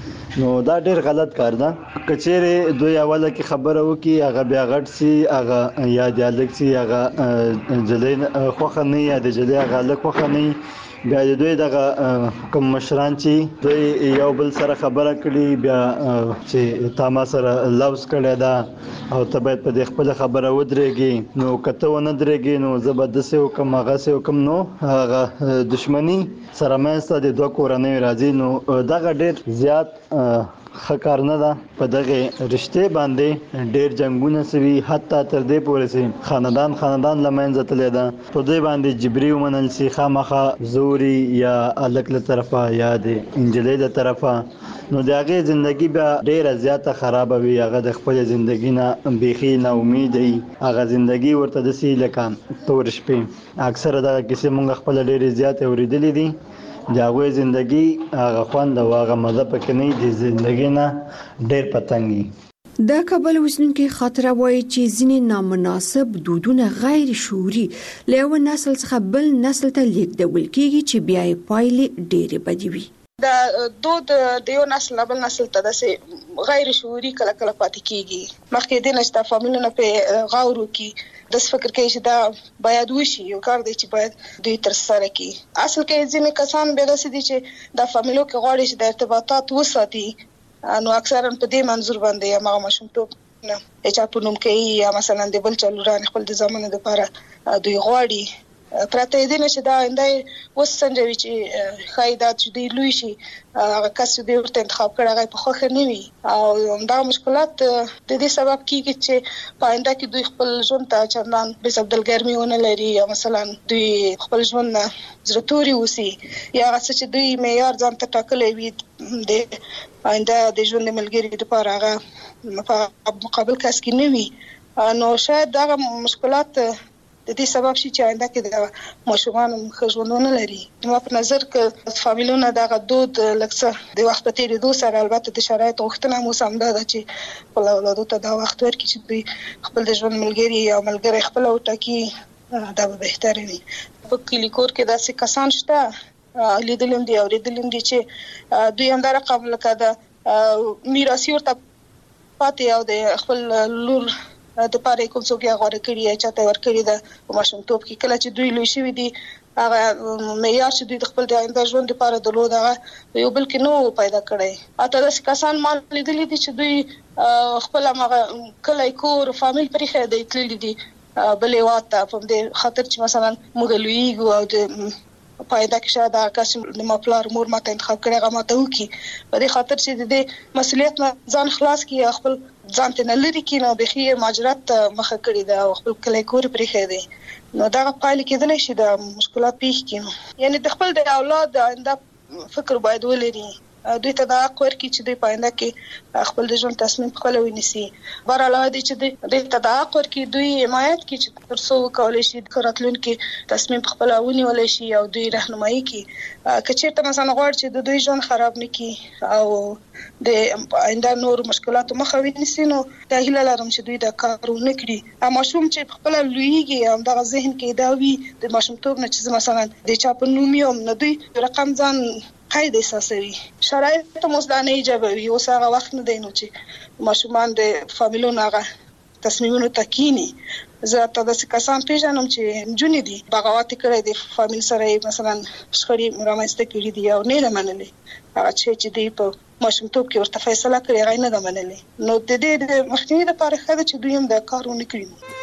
نو دا ډیر غلط کار ده. کچېره دوی اوله کې خبره وکي هغه بیا غټ سي هغه یا د الکسي هغه جلین خوخه نه یا د جلی هغه الک خوخه نه بیا دوی دغه کوم مشران چې دوی یو بل سره خبره کړي بیا چې تاسو سره لوز کړی دا او ته باید په خپل خبره ودرېږي، نو کته ونه درېږي نو زبردست حکم هغه سه حکم نو هغه دښمنی سره مېسته د دوه کورنۍ راځي. نو دغه ډیر زیات خکار نه ده. په دغه رشته باندې ډیر جنگونه سوي حتی تر دې پورې سي خاندان لمنځه تللی ده. په دې باندې جبري ومنل سي خامخا زوري یا الک له طرفه یا د انجلۍ له طرفه، نو دغه ژوندۍ به ډیره زیاته خراب وي. هغه د خپل ژوندۍ نه بيخي نه امید وي، هغه ژوندۍ ورته د سی لکه تور شپې اکثره دغه کیسې مونږ خپل ډیره زیاته اوریدلې دي. داغه ژوندۍ هغه خوند او هغه مزه پکې نه دي، ژوندۍ نه ډېر پتنګي. د کابل وسنونکو خاطره وایي چې ځینې نامناسب دودونه غیر شعوري له یو نسل څخه بل نسل ته لیږدول کیږي چې بیا یې پایلې ډېرې بدې وي. د دود د یو نسل بل نسل ته د غیر شعوري کله کله پاتې کیږي. مخکې د نشته فامیلونه په غاورو کې د فکر کوي چې دا باید وشي یو کار دی چې باید دوی تر سره کړي. اصل کې ځینې کسان به داسې دي چې د فامیلو کې غواړي چې د ارتباطات وساتي نو اکثرا په دې منظور باندې هغه ماشومتوب نه چې په نوم کې یا مثلا د بل چلوران خپل د زمانه لپاره دوی غواړي پراته دې نشه دا اندای وسنجوي چې خایدات چې دی لوي شي هغه کس دې ورته انتخاب کړه هغه په خوخه نه وي او دا مشکلات د دې سبب کیږي چې پاینده کې دوی خپل ژوند ته چندان به سبدل ګرمي ونه لري یا مثلا دوی خپل ژوند زړتوري وسی یا څه چې دوی معیار ځان ته ټاکلې وي د پاینده د ژوند ملګری لپاره هغه په مقابل کس کې نه وي نو شاید دا مشکلات د دې سبب شي چې آینده کې د ماشومان خژوندونه لري نو په نظر کې فامیلونه دا غدود لکه د وخت په تیریدو سره البته د شرایط غوښتنه مو سم ده چې خپل اولادو ته دا وخت ورکړي چې دوی خپل د ژوند ملګری یا ملګری خپل وټاکي دا به بهتره وي په کلی کور کې داسې کسان شته لیدلم دي او لیدلم دي چې دوی هم دا رقم لکه د میراثي ورته پاتې او د خپل لور د پاره کوم څوک یې غوړه کړی چې ته ورکړی د ماشومتوب کې کله چې دوی لوي شوی دي هغه معیار چې دوی د خپل د آینده ژوند لپاره درلود هغه یو بل کې نو پیدا کړی اته د کسان مال لیدلې دي چې دوی خپل هغه کله کور فامیل پرې خېدې تللی دي بلې واته په دې خاطر چې مثلا موږ لویګو او د پایدا کې شاید هغه د مپلار مور ماته انتخاب کړي هغه ماته وکي په دې خاطر چې د مسؤلیت ځان خلاص کړي خپل ځان ته لري کې نو بخي ماجرات مخه کړی دا خپل کلی کور پرې خېده نو دا پایله کېدل شي د مشکلات پیښ کینو یعنی د خپل د اولاد آینده فکر باید ولري دوی ته دا کور کې چې دوی پاینده کې خپل د ژوند تصمیم خپل ونیسي بار علاوه دي چې دوی ته دا کور کې دوی حمایت کې چې ترڅو کولای شي د راتلون کې تصمیم خپل ونیول شي او دوی راهنمایي کې کچېرته مثلا غواړي چې د دوی ژوند خراب نکړي او د آینده نور مشکلات مخه ونیسي نو دا هیله لرم چې دوی دا کار ونه کړي اما شوم چې خپل لویږي هم د ذهن کې دا وي د ماشومتوب نه چې مثلا د چا په نومیوم نه دوی رقم ځان قید احساسوي شرایط مزدانه ایجابوي اوس هغه وخت نه دی نو چې ماشومان د فامیلونو هغه تصمیمونو تکینی زه ته د کسان پیژنم چې جونې دي بغاوت کړی د فامیل سره مثلا شخړې رامنځته کړې دي او نه منلې هغه چې دی په ماشومتوب کې ورته فیصله کړې هغه نه منلې نو د دې د مخنیوي لپاره خاله چې دوی هم دا کارونه کړی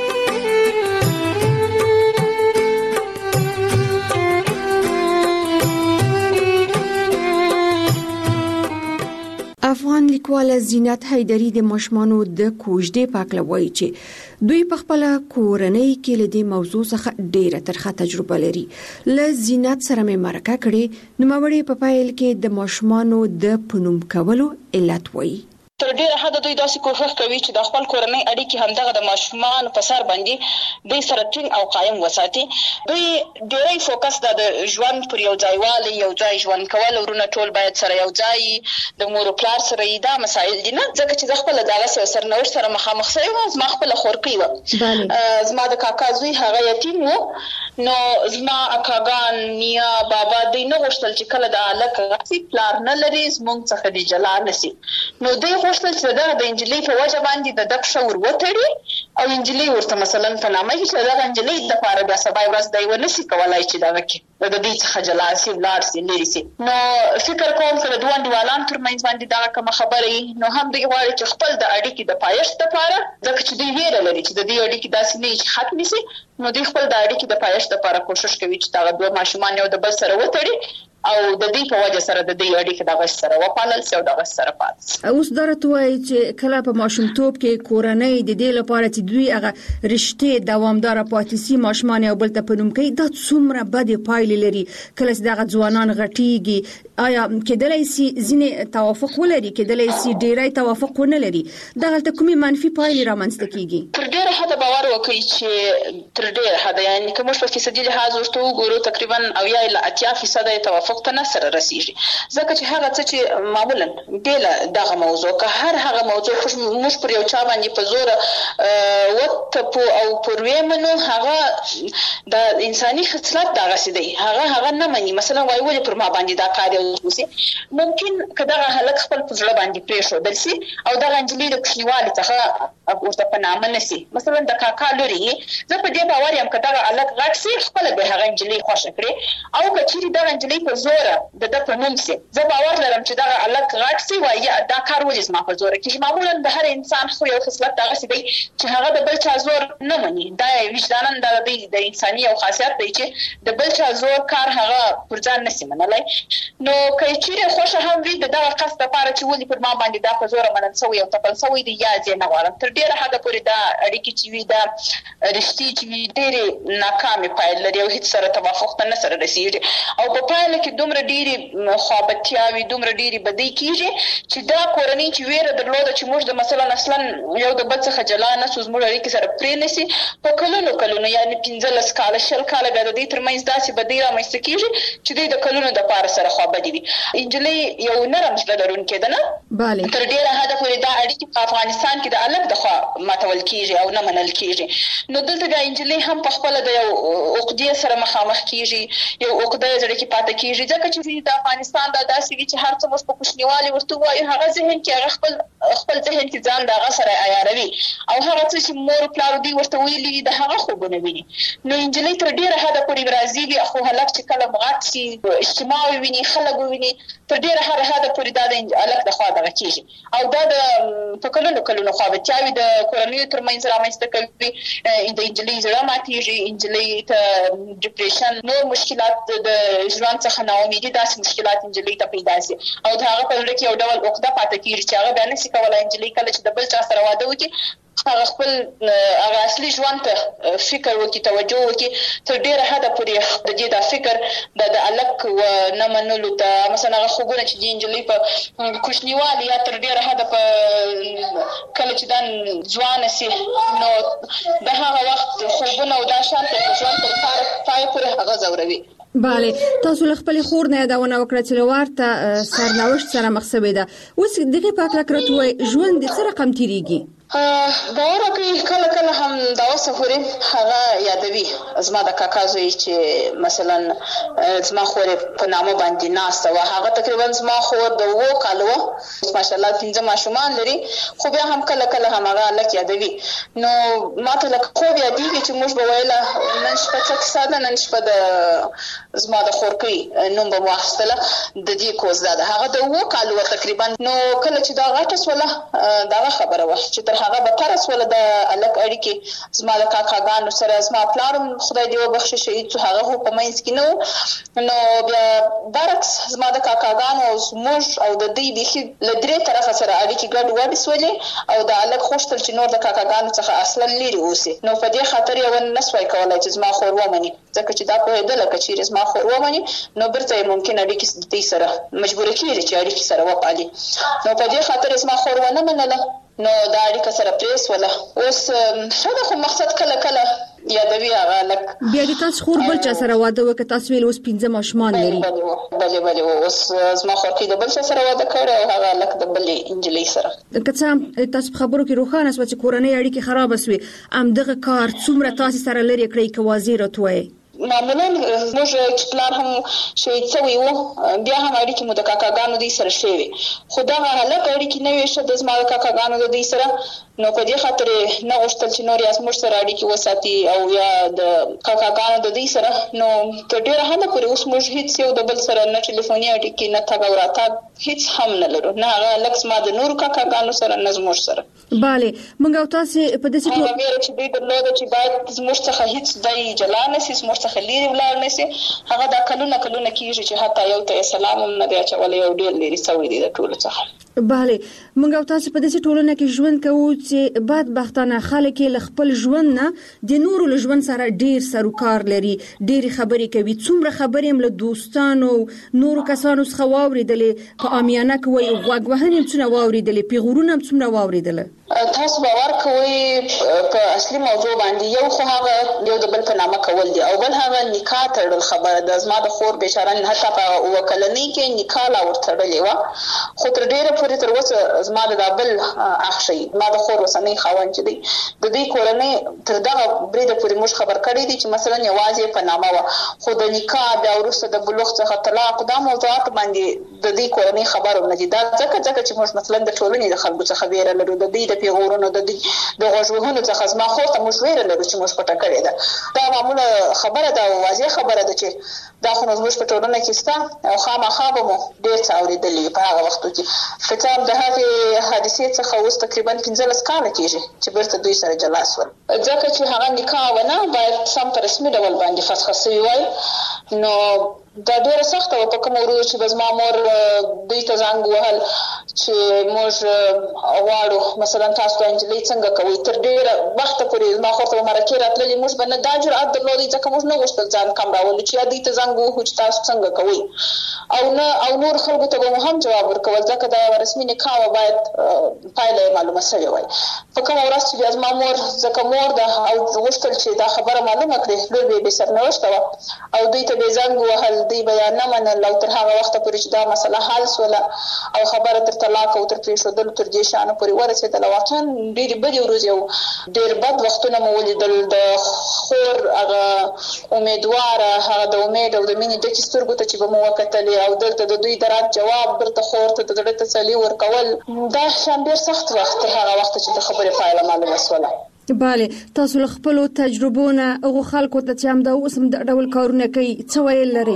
افغان لیکواله زینت حیدری د ماشومانو د کوژدې پاکله وایي چې دوی په خپل کورنۍ کې له دې موضوع څخه ډېره ترخه تجربه لري ل زینت سره مې مرکه کړې نو مړې په پایل کې د ماشومانو د پنوم کولو علت وایي تر ډیره حد دوی داسې کوښښ کوي چې د خپل کورنۍ اړیکې همدغه د ماشومان په سر باندې دوی سره ټینګ او قایم وساتي دوی ډیری فوکس د ژوند پر یو ځایوالي یو ځای ژوند کول ورونه ټول باید سره یو ځای د مور او پلار سره دا مسایل دي نه ځکه چې خپل دغه سرنوشت سره مخامخ شوی و زما خپل خورپی و زما د کاکا زوی هغه یتیم و نو زما اکاګان نیا بابا دوی نه غوښتل چې کله د الک غسی پلار نه لري زمونږ څخه دی جلا نسی نو دوی غوښتل چې د انجلۍ په وجه باندې د دک شور وتړي او انجلۍ ورته مثلا په نامه کې د انجلۍ د لپاره بیا سبا ورځ دی ونسی کولای چې دا وکړي د دې څخه جلا سي ولار سي لري سي نو فکر کوم چې دوه انډیوالان ترمنځ باندې دا کوم خبرې نو هم دوی غواړي چې خپل د اړیکې د پایښت لپاره ځکه چې دوی ویره لري چې د دې اړیکې داسې نه شي ختم شي نو دوی خپل د اړیکې د پایښت لپاره کوشش کوي چې دا دوه ماشومان یو د بل سره وتړي او د دې په وجه سره د دې اړیکې د غش سره وپالل سي او د غش سره پات اوس درته وایي چې کله په ماشومتوب کې کورنۍ د دې لپاره چې دوی هغه رشتې دوامدار پاتې سي ماشومان یو بل ته پنوم کوي دا څومره بد پایلې لري کله چې دغه ځوانان غټيږي آیا کېدلای سي ځینې توافق ولري کېدلای سي ډیری توافق ونه لري دغه ته کومي منفي پایلې رامنځته کیږي تر ډیره حد باور وکړي چې تر ډیره حد یعنی کوم څه فیصدي لحاظ ورته وګورو تقریبا او یا 80% توافق ته نه سره رسیږي ځکه چې هغه څه چې معمولا بل دغه موضوع که هر هغه موضوع خوش پر یو چا باندې په زور وت او پر ویمنو هغه د انساني خصلت دغه سدي هغه نه مني مثلا وای ولې پر ما باندې دا کار وسی ممکن کداغه هلک خپل په ځړه باندې پېښو دلسي او دغه انجلۍ د کښنیوالي څخه ورته په نامه نسی مثلا د کاکا لوري زه په دې باور یم کداغه الک غټ سي خپل به هغه انجلۍ خوښ کړي او کچېری دغه انجلۍ په زوره د په نوم سي زه باور لرم چې دا الک غاټ سي وایي دا کار ولې زما په زوره کې معمولا د هر انسان خو یو خصلت دغه سي دی چې هغه د بل چا زور نه مني دا وجدانن د انساني او خاصیت دی چې د بل چا زور کار هغه پر ځان نسی منلای نو کله چې خوشا هم وي دغه قصد لپاره چې ولې پر ما باندې دا په زوره منل سوی او تپل سوی دی یا ځنه غواړم تر ډیره حد پورې دا اړیکې چې وي دا رښتې چې وي ډېرې ناکامې پایلې لري او هیڅ سره توافق ته نه سره رسېږي او په پایله کې دومره ډېرې خوابتیاوې دومره ډېرې بدۍ کېږي چې دا کورنۍ چې ویره درلوده چې موږ د مثلا اصلا یو د بل څخه جلا نه سو زموږ اړیکې سره پرې نه سي په کلونو یعنې 15 کاله 20 کاله بیا د دې ترمنځ داسې بدۍ رامنځته کېږي چې دوی د کلونو دپاره سره خوابدي وي نجلۍ یو نرم زړه لرونکې ده نه بله تر ډیره حده پورې دا اړیکې په افغانستان کې د الګ د خوا ماتول کېږي او نه منل کېږي نو دلته د نجلۍ هم په خپله د یو عقدې سره مخامخ کېږي یو عقده یې زړه کې پاتې کېږي ځکه چې د افغانستان دا داسې وي چې هر څه موږ په کوچنیوالي ورته وایو هغه ذهن کې هغه خپل ذهن کې ځان د هغه سره عیاروي او هغه څه چې مور پلار دوی ورته ویلي د هغه خوبونه ویني نو نجلۍ تر ډیره حده پورې راضي وي خو هلک چې کله مغات سي اجتماع وویني خلک وویني تر ډیره حده پورې دا د الګ د خوا دغه کېږي او دا د په کلونو خوابتیاوې د کورنیو ترمنځ رامنځته کوي د نجلۍ زړه ماتېږي نجلۍ ته ډیپریشن نور مشکلات د ژوند څخه ناامیدي داسې مشکلات نجلۍ ته پیدا سي او د هغه په زړه کې یو ډول عقده پاتې کېږي چې هغه بیا نشي کولی نجلۍ کله چې د بل چا سره واده وکړي هغه خپل هغه اصلي ژوند ته فکر وکړي توجه وکړي تر ډیره حده پورې د دې دا فکر د الګ و نه منلو ته مثلا هغه خوبونه چې د نجلۍ په کوچنیوالي یا تر ډیره حده په کله چې دا ځوانه سي نو د هغه وخت خوبونه او دا شان ته ژوند تر پای پورې هغه ځوروي بله تاسو له خپل خور نه یادونه وکړه چې لوارته سرنوشت سره مخ شوې ده اوس دغه پاک لکرت وای ژوند د سره کم تیریږي باور وکړئ کله هم دا اوسه پورې هغه یادوي زما د کاکا زوی چې مثلا زما خور په نامه باندې ناسته وه هغه تقریبا زما خور د 7 کالو ماشاءالله 15 ماشومان لري خو بیا هم کله هم هغه الک یادوي نو ماته لکه خوب یادېږي چې موږ به ویله نن شپه څه کیسه ده نن شپه د زما د خورکۍ نوم به مو اخیستله د دې کوز ده هغه د 7 کالو تقریبا نو کله چې دا غټه سوله دغه خبره وه چې تر هغه به تر سوله د الک اړیکې زما د کاکاګانو سره زما پلارم خدای دې وبخښي شهید شو هغه خو په منځ کې نو بیا برعکس زما د کاکاګانو او زموږ او د دوی بیخي له درې طرفه سره اړیکې ګډوډې سولې او د الک غوښتل چې نور د کاکاګانو څخه اصلا لرې اوسي نو په دې خاطر یې ونه سوای کولی چې زما خور ومني ځکه چې دا پوهېدله که چیرې زما خور ومني نو بیرته یې ممکن اړیکې دوی سره مجبوره کېږي چې اړیکې سره وپالي نو په دې خاطر زما خور ونه منله نو دا اړیکه سره پرې سوله اوس ښه خو مقصد کله یادوي هغه لک بیا د تاسو خور بل چا سره واده وکړ تاسو ویل اوس 15 ماشومان لري بله اوس زما خور کې د بل چا سره واده کړ او هغه لک د بلې نجلۍ سره که څه تاسو خبرو کې روښانه شوه چې کورنۍ اړیکې خراب شوي دغه کار څومره تاسو سره لري کړی که واضح راته معمولا موږ چې پلار هم شهید شوی وو بیا هم اړیکې مو د کاکاګانو دوی سره شوي خو دغه هلک اړیکې نه وې ښه د زما د کاکاګانو د دوی سره نو په دې خاطر نه غوښتل چې نور یې موږ سره اړیکې وساتي او یا د کاکاګانو د دوی سره نو تر ډېره حده پورې اوس موږ هیڅ یو د بل سره نه ټلیفوني اړیکې نه تګ او راتګ هیڅ هم نه لرو نه هغه هلک زما د نورو کاکاګانو سره نه زموږ سره بله موږ او تاسو په داسې هغه ویره چې دوی درلوده چې باید زموږ څخه هیڅ دی جلا نه سي زموږ څخه لرې ولاړ نه سي هغه دا کلونه کېږي چې حتی یو ته سلام هم نه دی اچولی یو ډېر لرې سوی دی د ټولو څخه بله موږ او تاسو په داسې ټولنه کې ژوند کوو چې بدبختانه خلک له خپل ژوند نه د نورو له ژوند سره ډیر سروکار لري ډېرې خبرې کوي څومره خبرې هم له دوستانو نورو کسانو څخه واورېدلې په عامیانه کې وایي غوږ وهنې هم څومره واورېدلې پیغورونه هم څومره واورېدله تاسو باور کوئ په اصلي موضوع باندې یو خو هغه یو د بل په نامه کول دي او بل هغه نکاح تړل خبره ده زما د خور بیچاره حتی په 7 کلنۍ کې نکاح لا ورتړلې وه خو تر ډېره پورې تر اوسه زما د بل اخ شي ما د خور اوسنی خاوند چې دی د دې کورنۍ تر دغه بریده پورې موږ خبر کړی دي چې مثلا یوازې په نامه وه خو د نکاح بیا وروسته د بلوغ څخه طلاق دا موضوعات باندې د دې کورنۍ خبر نه دي دا ځکه چې موږ مثلا د ټولنې د خلکو څخه ویره لرو د دې د پیغورونو د غوږونو څخه زما خور ته موږ ویره لرو چې موږ پټه کړې ده. دا معموله خبره ده او واضح خبره ده چې دا خو زموږ په ټولنه کې شته او خامخا به مو ډېر څه اورېدلي په هغه وختو کې. فکر د هغې حادثې څخه اوس تقریبا 15 کاله کېږي چې بیرته دوی سره جلا شول. ځکه چې هغه نکاح ونه باید سم په رسمي ډول باندې فسخه شوې وای، نو دا ډېره سخته وه په کومه ورځ چې به زما مور دوی ته زنګ وهل چې موږ غواړو مثلا تاسو ته نجلۍ څنګه کوئ. تر ډېره وخته پورې زما خور ته به مرکې راتللې، موږ به نه دا جرأت درلودی ځکه موږ نه غوښتل ځان کم راولو چې یا دوی ته زنګ ووهو چې تاسو څنګه کوئ، او نور خلکو ته به مو هم جواب ورکول ځکه دا رسمي نکاح وه باید پایله یې معلومه شوې وای. په کومه ورځ چې بیا زما مور ځکه مور ده او غوښتل چې دا خبره معلومه کړي، لور به یې بې سرنوشته وه او دوی ته به یې زنګ ووهل، دوی به یا نه منل او تر هغه وخته پورې چې دا مسله حل شوله او خبره تر طلاق او تر پرېښودلو تر دې شیانو پورې ورسېدله. واقعا ډېرې بدې ورځې او ډېر بد وختونه مو ولیدل. د خور هغه امیدواره، هغه د امید او د مینې ډکې سترګو ته چې به مو وکتلې او دلته د دوی د رد جواب دلته خور ته د زړه تسلي ورکول، دا شیان ډېر سخت وخت تر هغه وخته چې د خبرې پایله معلومه شوله. بله، تاسو له خپلو تجربو نه هغو خلکو ته چې همدا اوس هم د ډول کارونه کوي څه ویل لرئ؟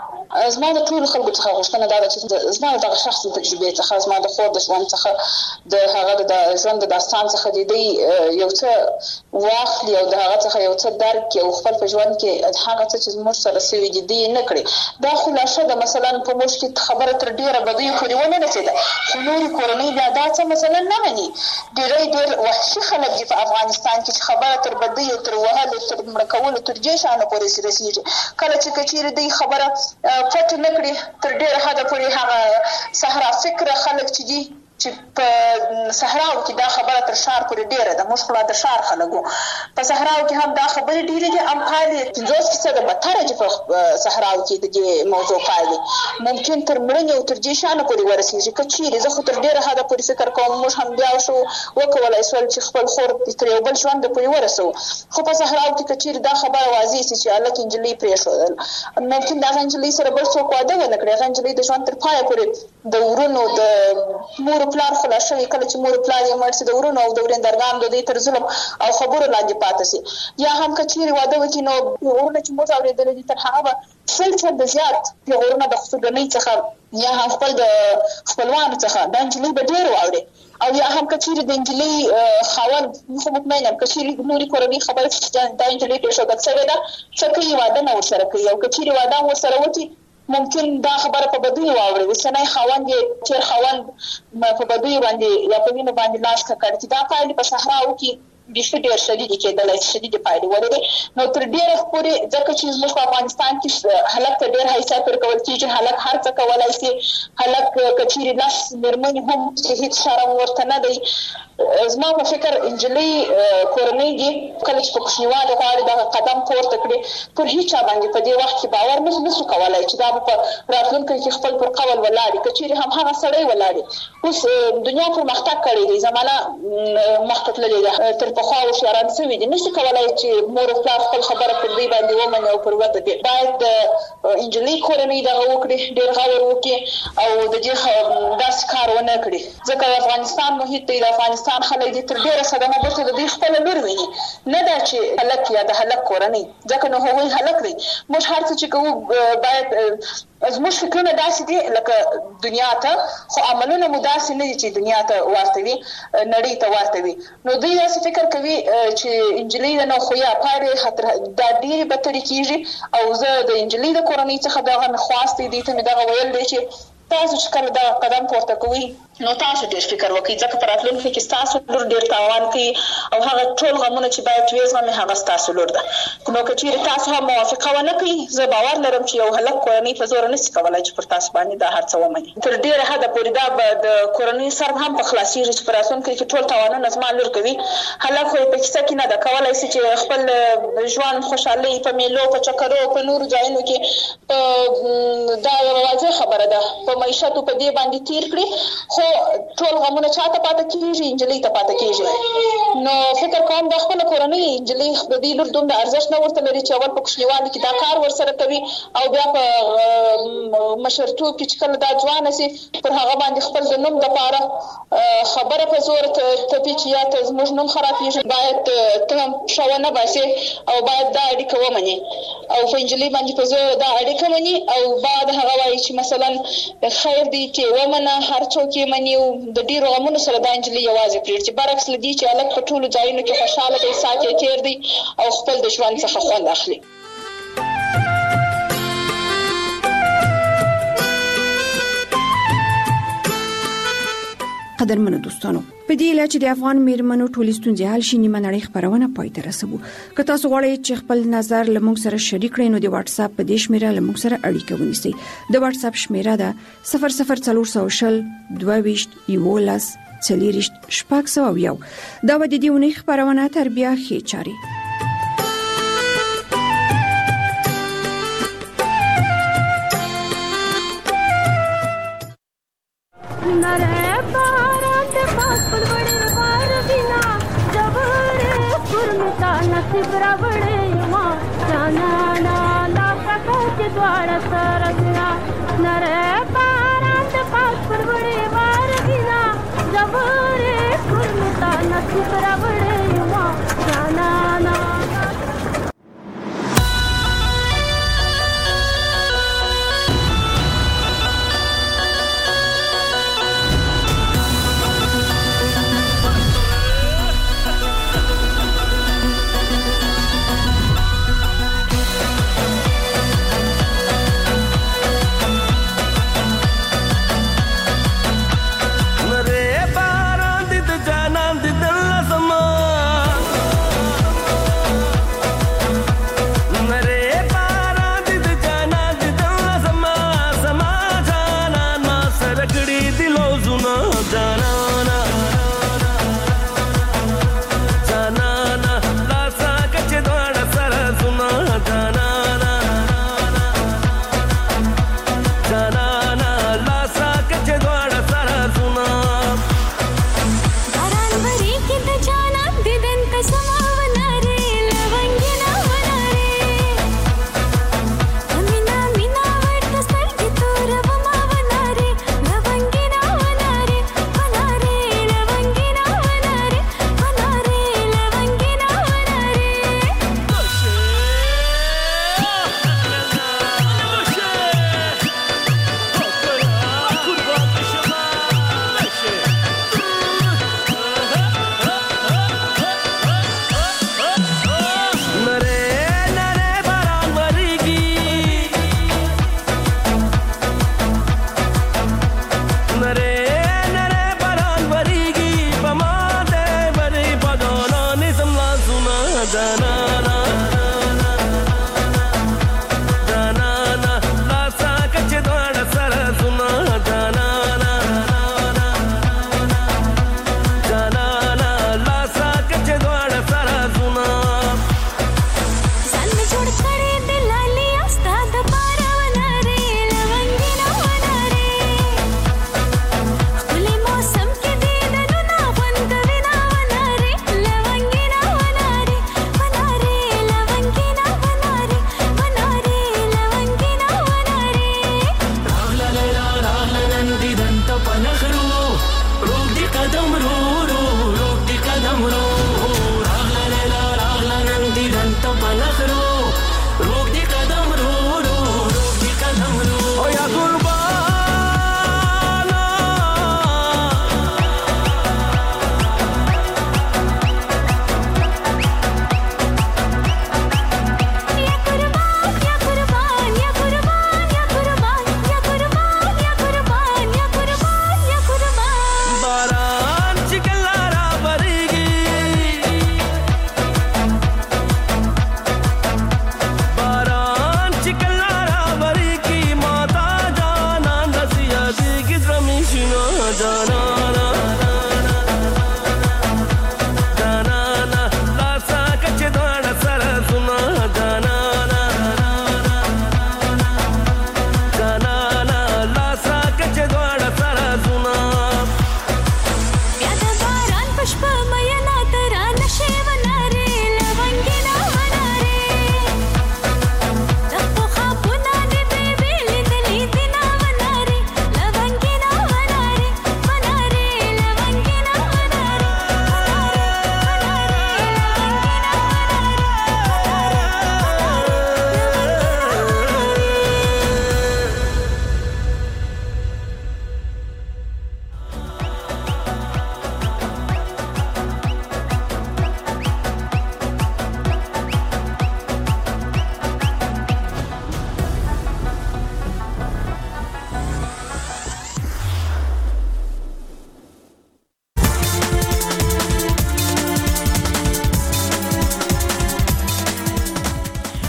زما د ټولو خلکو څخه غوښتنه دا ده چې زما د دغه شخصي تجربې څخه، زما د خور د ژوند څخه، د هغه د ژوند د داستان څخه د دوی یو څه واخلي او د هغه څخه یو څه درک کړي او خپل په ژوند کې هغه څه چې زموږ سره شوي دي دوی نه کړي. دا خلاصه ده مثلا په موږ کې خبره تر ډېره بدیو پورې ونه رسېده، خو نورې کورنۍ بیا دا څه مثلا نه مني. ډېر وحشي خلک دي په افغانستان کې چې خبره تر بدیو، تر وهلو، تر مړه کولو، تر دې شیانو پورې رسېږي. کله چې که چېرې دوی خبره پټ نه کړي تر ډېره حده پورې هغه صحرا فکره خلک چې دي چې په صحراو کې دا خبره تر ښار پورې ډېره ده. موږ خو لا د ښار خلک وو، په صحراو کې هم دا خبرې ډېرې دي. هم پایلې 50% بدتره دي په صحراو کې د دې موضوع پایلې ممکن تر مړینې او تر دې شیانو پورې ورسېږي. که چېرې زه خو تر ډېره حده پورې فکر کوم موږ هم بیا شو وکولی شول چې خپل خور تر یو بل ژوند پورې ورسوو، خو په صحراو کې که چېرې دا خبره واضح شي چې هلک نجلۍ پرېښودل، ممکن د هغه نجلۍ سره بل څوک واده ونه کړي، هغه نجلۍ د ژوند تر پایه پورې د ورونو د مور پلار خلاص شوي، کله چې مور پلار یې مړ شي د ورونو او د ورېندرګانو د دوی تر ظلم او خبرو لاندې پاتې شي. یا هم که چېرې واده وکړي نو پیغورونه چې موږ اورېدلي دي تر هغه به 100% زیات پیغورونه د خصوصي څخه یا هم خپل د خپلوانو څخه د نجلۍ به ډېر واوري. او یا هم که چېرې د نجلۍ خاوند، زه مطمئن یم که چېرې نورې کورنۍ خبره چې دا نجلۍ پرېښودل شوې ده څه کوي، واده نه ورسره کوي، او که چېرې واده هم ورسره وکړي ممکن دا خبره په بدیو واوري. اوسنی خاوند یې تېر خاوند په بدیو باندې یا په وینو باندې لاس ککړ چې دا پایلې په صحراو کې بیخي ډېر شدیدې کېدلی شي، شدیدې پایلې ولري. نو تر ډېره پورې ځکه چې زموږ په افغانستان کې هلک ته ډېر حیثیت ورکول کېږي، هلک هر څه کولی شي، هلک که چېرې 10 مېرمنې هم چې هېڅ شرم ورته نه دی. زما په فکر نجلۍ کورنۍ دي کله چې په کوچنیوالي غواړي دغه قدم پورته کړي پر هېچ چا باندې په دې وخت کې باور نشو کولی چې دا به په راتلونکي کې خپل پر قول ولاړي. که چېرې هم هغه سړی ولاړي، اوس دنیا پرمختګ کړی دی، زمانه مخته تللې ده، تر پخوا هوښیاران شوي دي، نشي کولی چې مور او پلار خپل خبره پر دوی باندې ومني او پر وده دي. باید د نجلۍ کورنۍ دغه وکړي، ډېر غور وکړي او د دې داسې کار ونه کړي. ځکه د افغانستان محیط دی، د افغانستان خلک دي تر ډېره صدمه بیرته د دوی خپله لور ویني، نه دا چې هلک یا د هلک کورنۍ، ځکه نو هغوی هلک دی. موږ هر څه چې کوو باید زموږ فکرونه داسې دي لکه دنیا ته، خو عملونه مو داسې نه دي چې دنیا ته ورته وي، نړۍ ته ورته وي. نو دوی داسې فکر کوي چې نجلۍ ده نو خو یا پایلې دا ډېرې بدترې کېږي. او زه د نجلۍ د کورنۍ څخه دغه خواست دی، دوی ته مې دغه ویل دی چې تاسو چې کله دا قدم پورته کوئ نو تاسو ډېر فکر وکړئ، ځکه په راتلونکي کې ستاسو لور ډېر تاوان کوي او هغه ټول غمونه چې باید وزغمي هغه ستاسو لور ده. نو که چېرې تاسو هم موافقه ونه کړئ، زه باور لرم چې یو هلک کورنۍ په زوره نشي کولی چې پر تاسو باندې دا هر څه ومني. تر ډېره حده پورې دا به د کورنۍ سر هم په خلاصېږي چې په راتلونکي کې ټول تاوانونه زما لور کوي. هلک خو یې په کیسه کې نه ده کولی شي چې خپل ژوند خوشحالۍ په میلو، په چکرو، په نورو ځایونو کې دا یوه واضح خبره ده په معیشتو په دې باندې تېر کړي. خو ټول غمونه چاته پاتې کیږي انجلۍ ته پاتې کیږي. نو فکر کوم د خپل کورنۍ انجلۍ د دې لور دومره ارزښت نه ورته لري چې اول په کوچنیوالي کې دا کار ورسره کوي او بیا په مشرتوب کې چې کله دا ځوان سي پر هغه باندې خپل د نوم لپاره خبره په زور ته چې یا ته زموږ نوم خرابېږي، باید ته شاونه باسي او باید دا اړیکه ومني او په انجلۍ باندې په زور دا اړیکه مني او بعد هغه وایي چې مثلا خیر دی چې ومنه هر څوک یې مني او د ډیرو غمونو سره دا انجلۍ یوازې پرېږدي، برعکس له دې چې هلک په ټولو ځایونو کې خوشحاله دی، ساعت یې تېر دی او خپل د ژوند څخه خوند اخلي. قدرمنو دوستانو، په دې اله چې د افغان میرمنو ټولې ستونزې حل شي نیمه نړۍ خبرونه پای ته رسوو. که تاسو غواړئ چې خپل نظر له موږ سره شریک کړئ نو د واتس اپ په دې شمیره له موږ سره اړیکه ونیسئ. د واتس اپ شمیره ده 00400 22 11 40 601. دا و د دې ونې خبرونه تر بیا ښې چاري.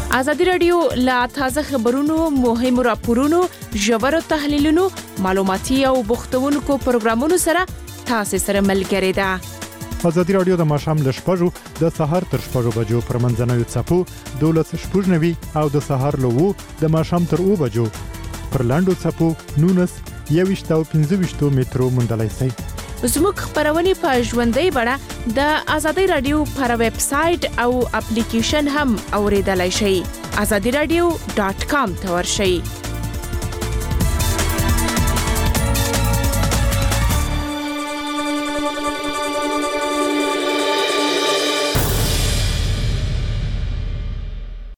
ازادي رادیو لا تازه خبرونو، مهمو راپورونو، ژورو تحلیلونو، معلوماتي او بوختونکو پروګرامونو سره تاسو سره ملګری ده. ازادي رادیو د ماښام ل 6:00 د سهار تر 6:00 بجو پر منځنوي څپو 12:90 او د سهار له 2 د ماښام تر 2 بجو پر لاندو څپو 19 او 15 مترو مندلای سي. زموږ خبرونه په ژوندۍ بڼه د ازادي رادیو پر ویب سټ او اپلیکیشن هم اوریدلای شئ. azadiradio.com ته ورشئ.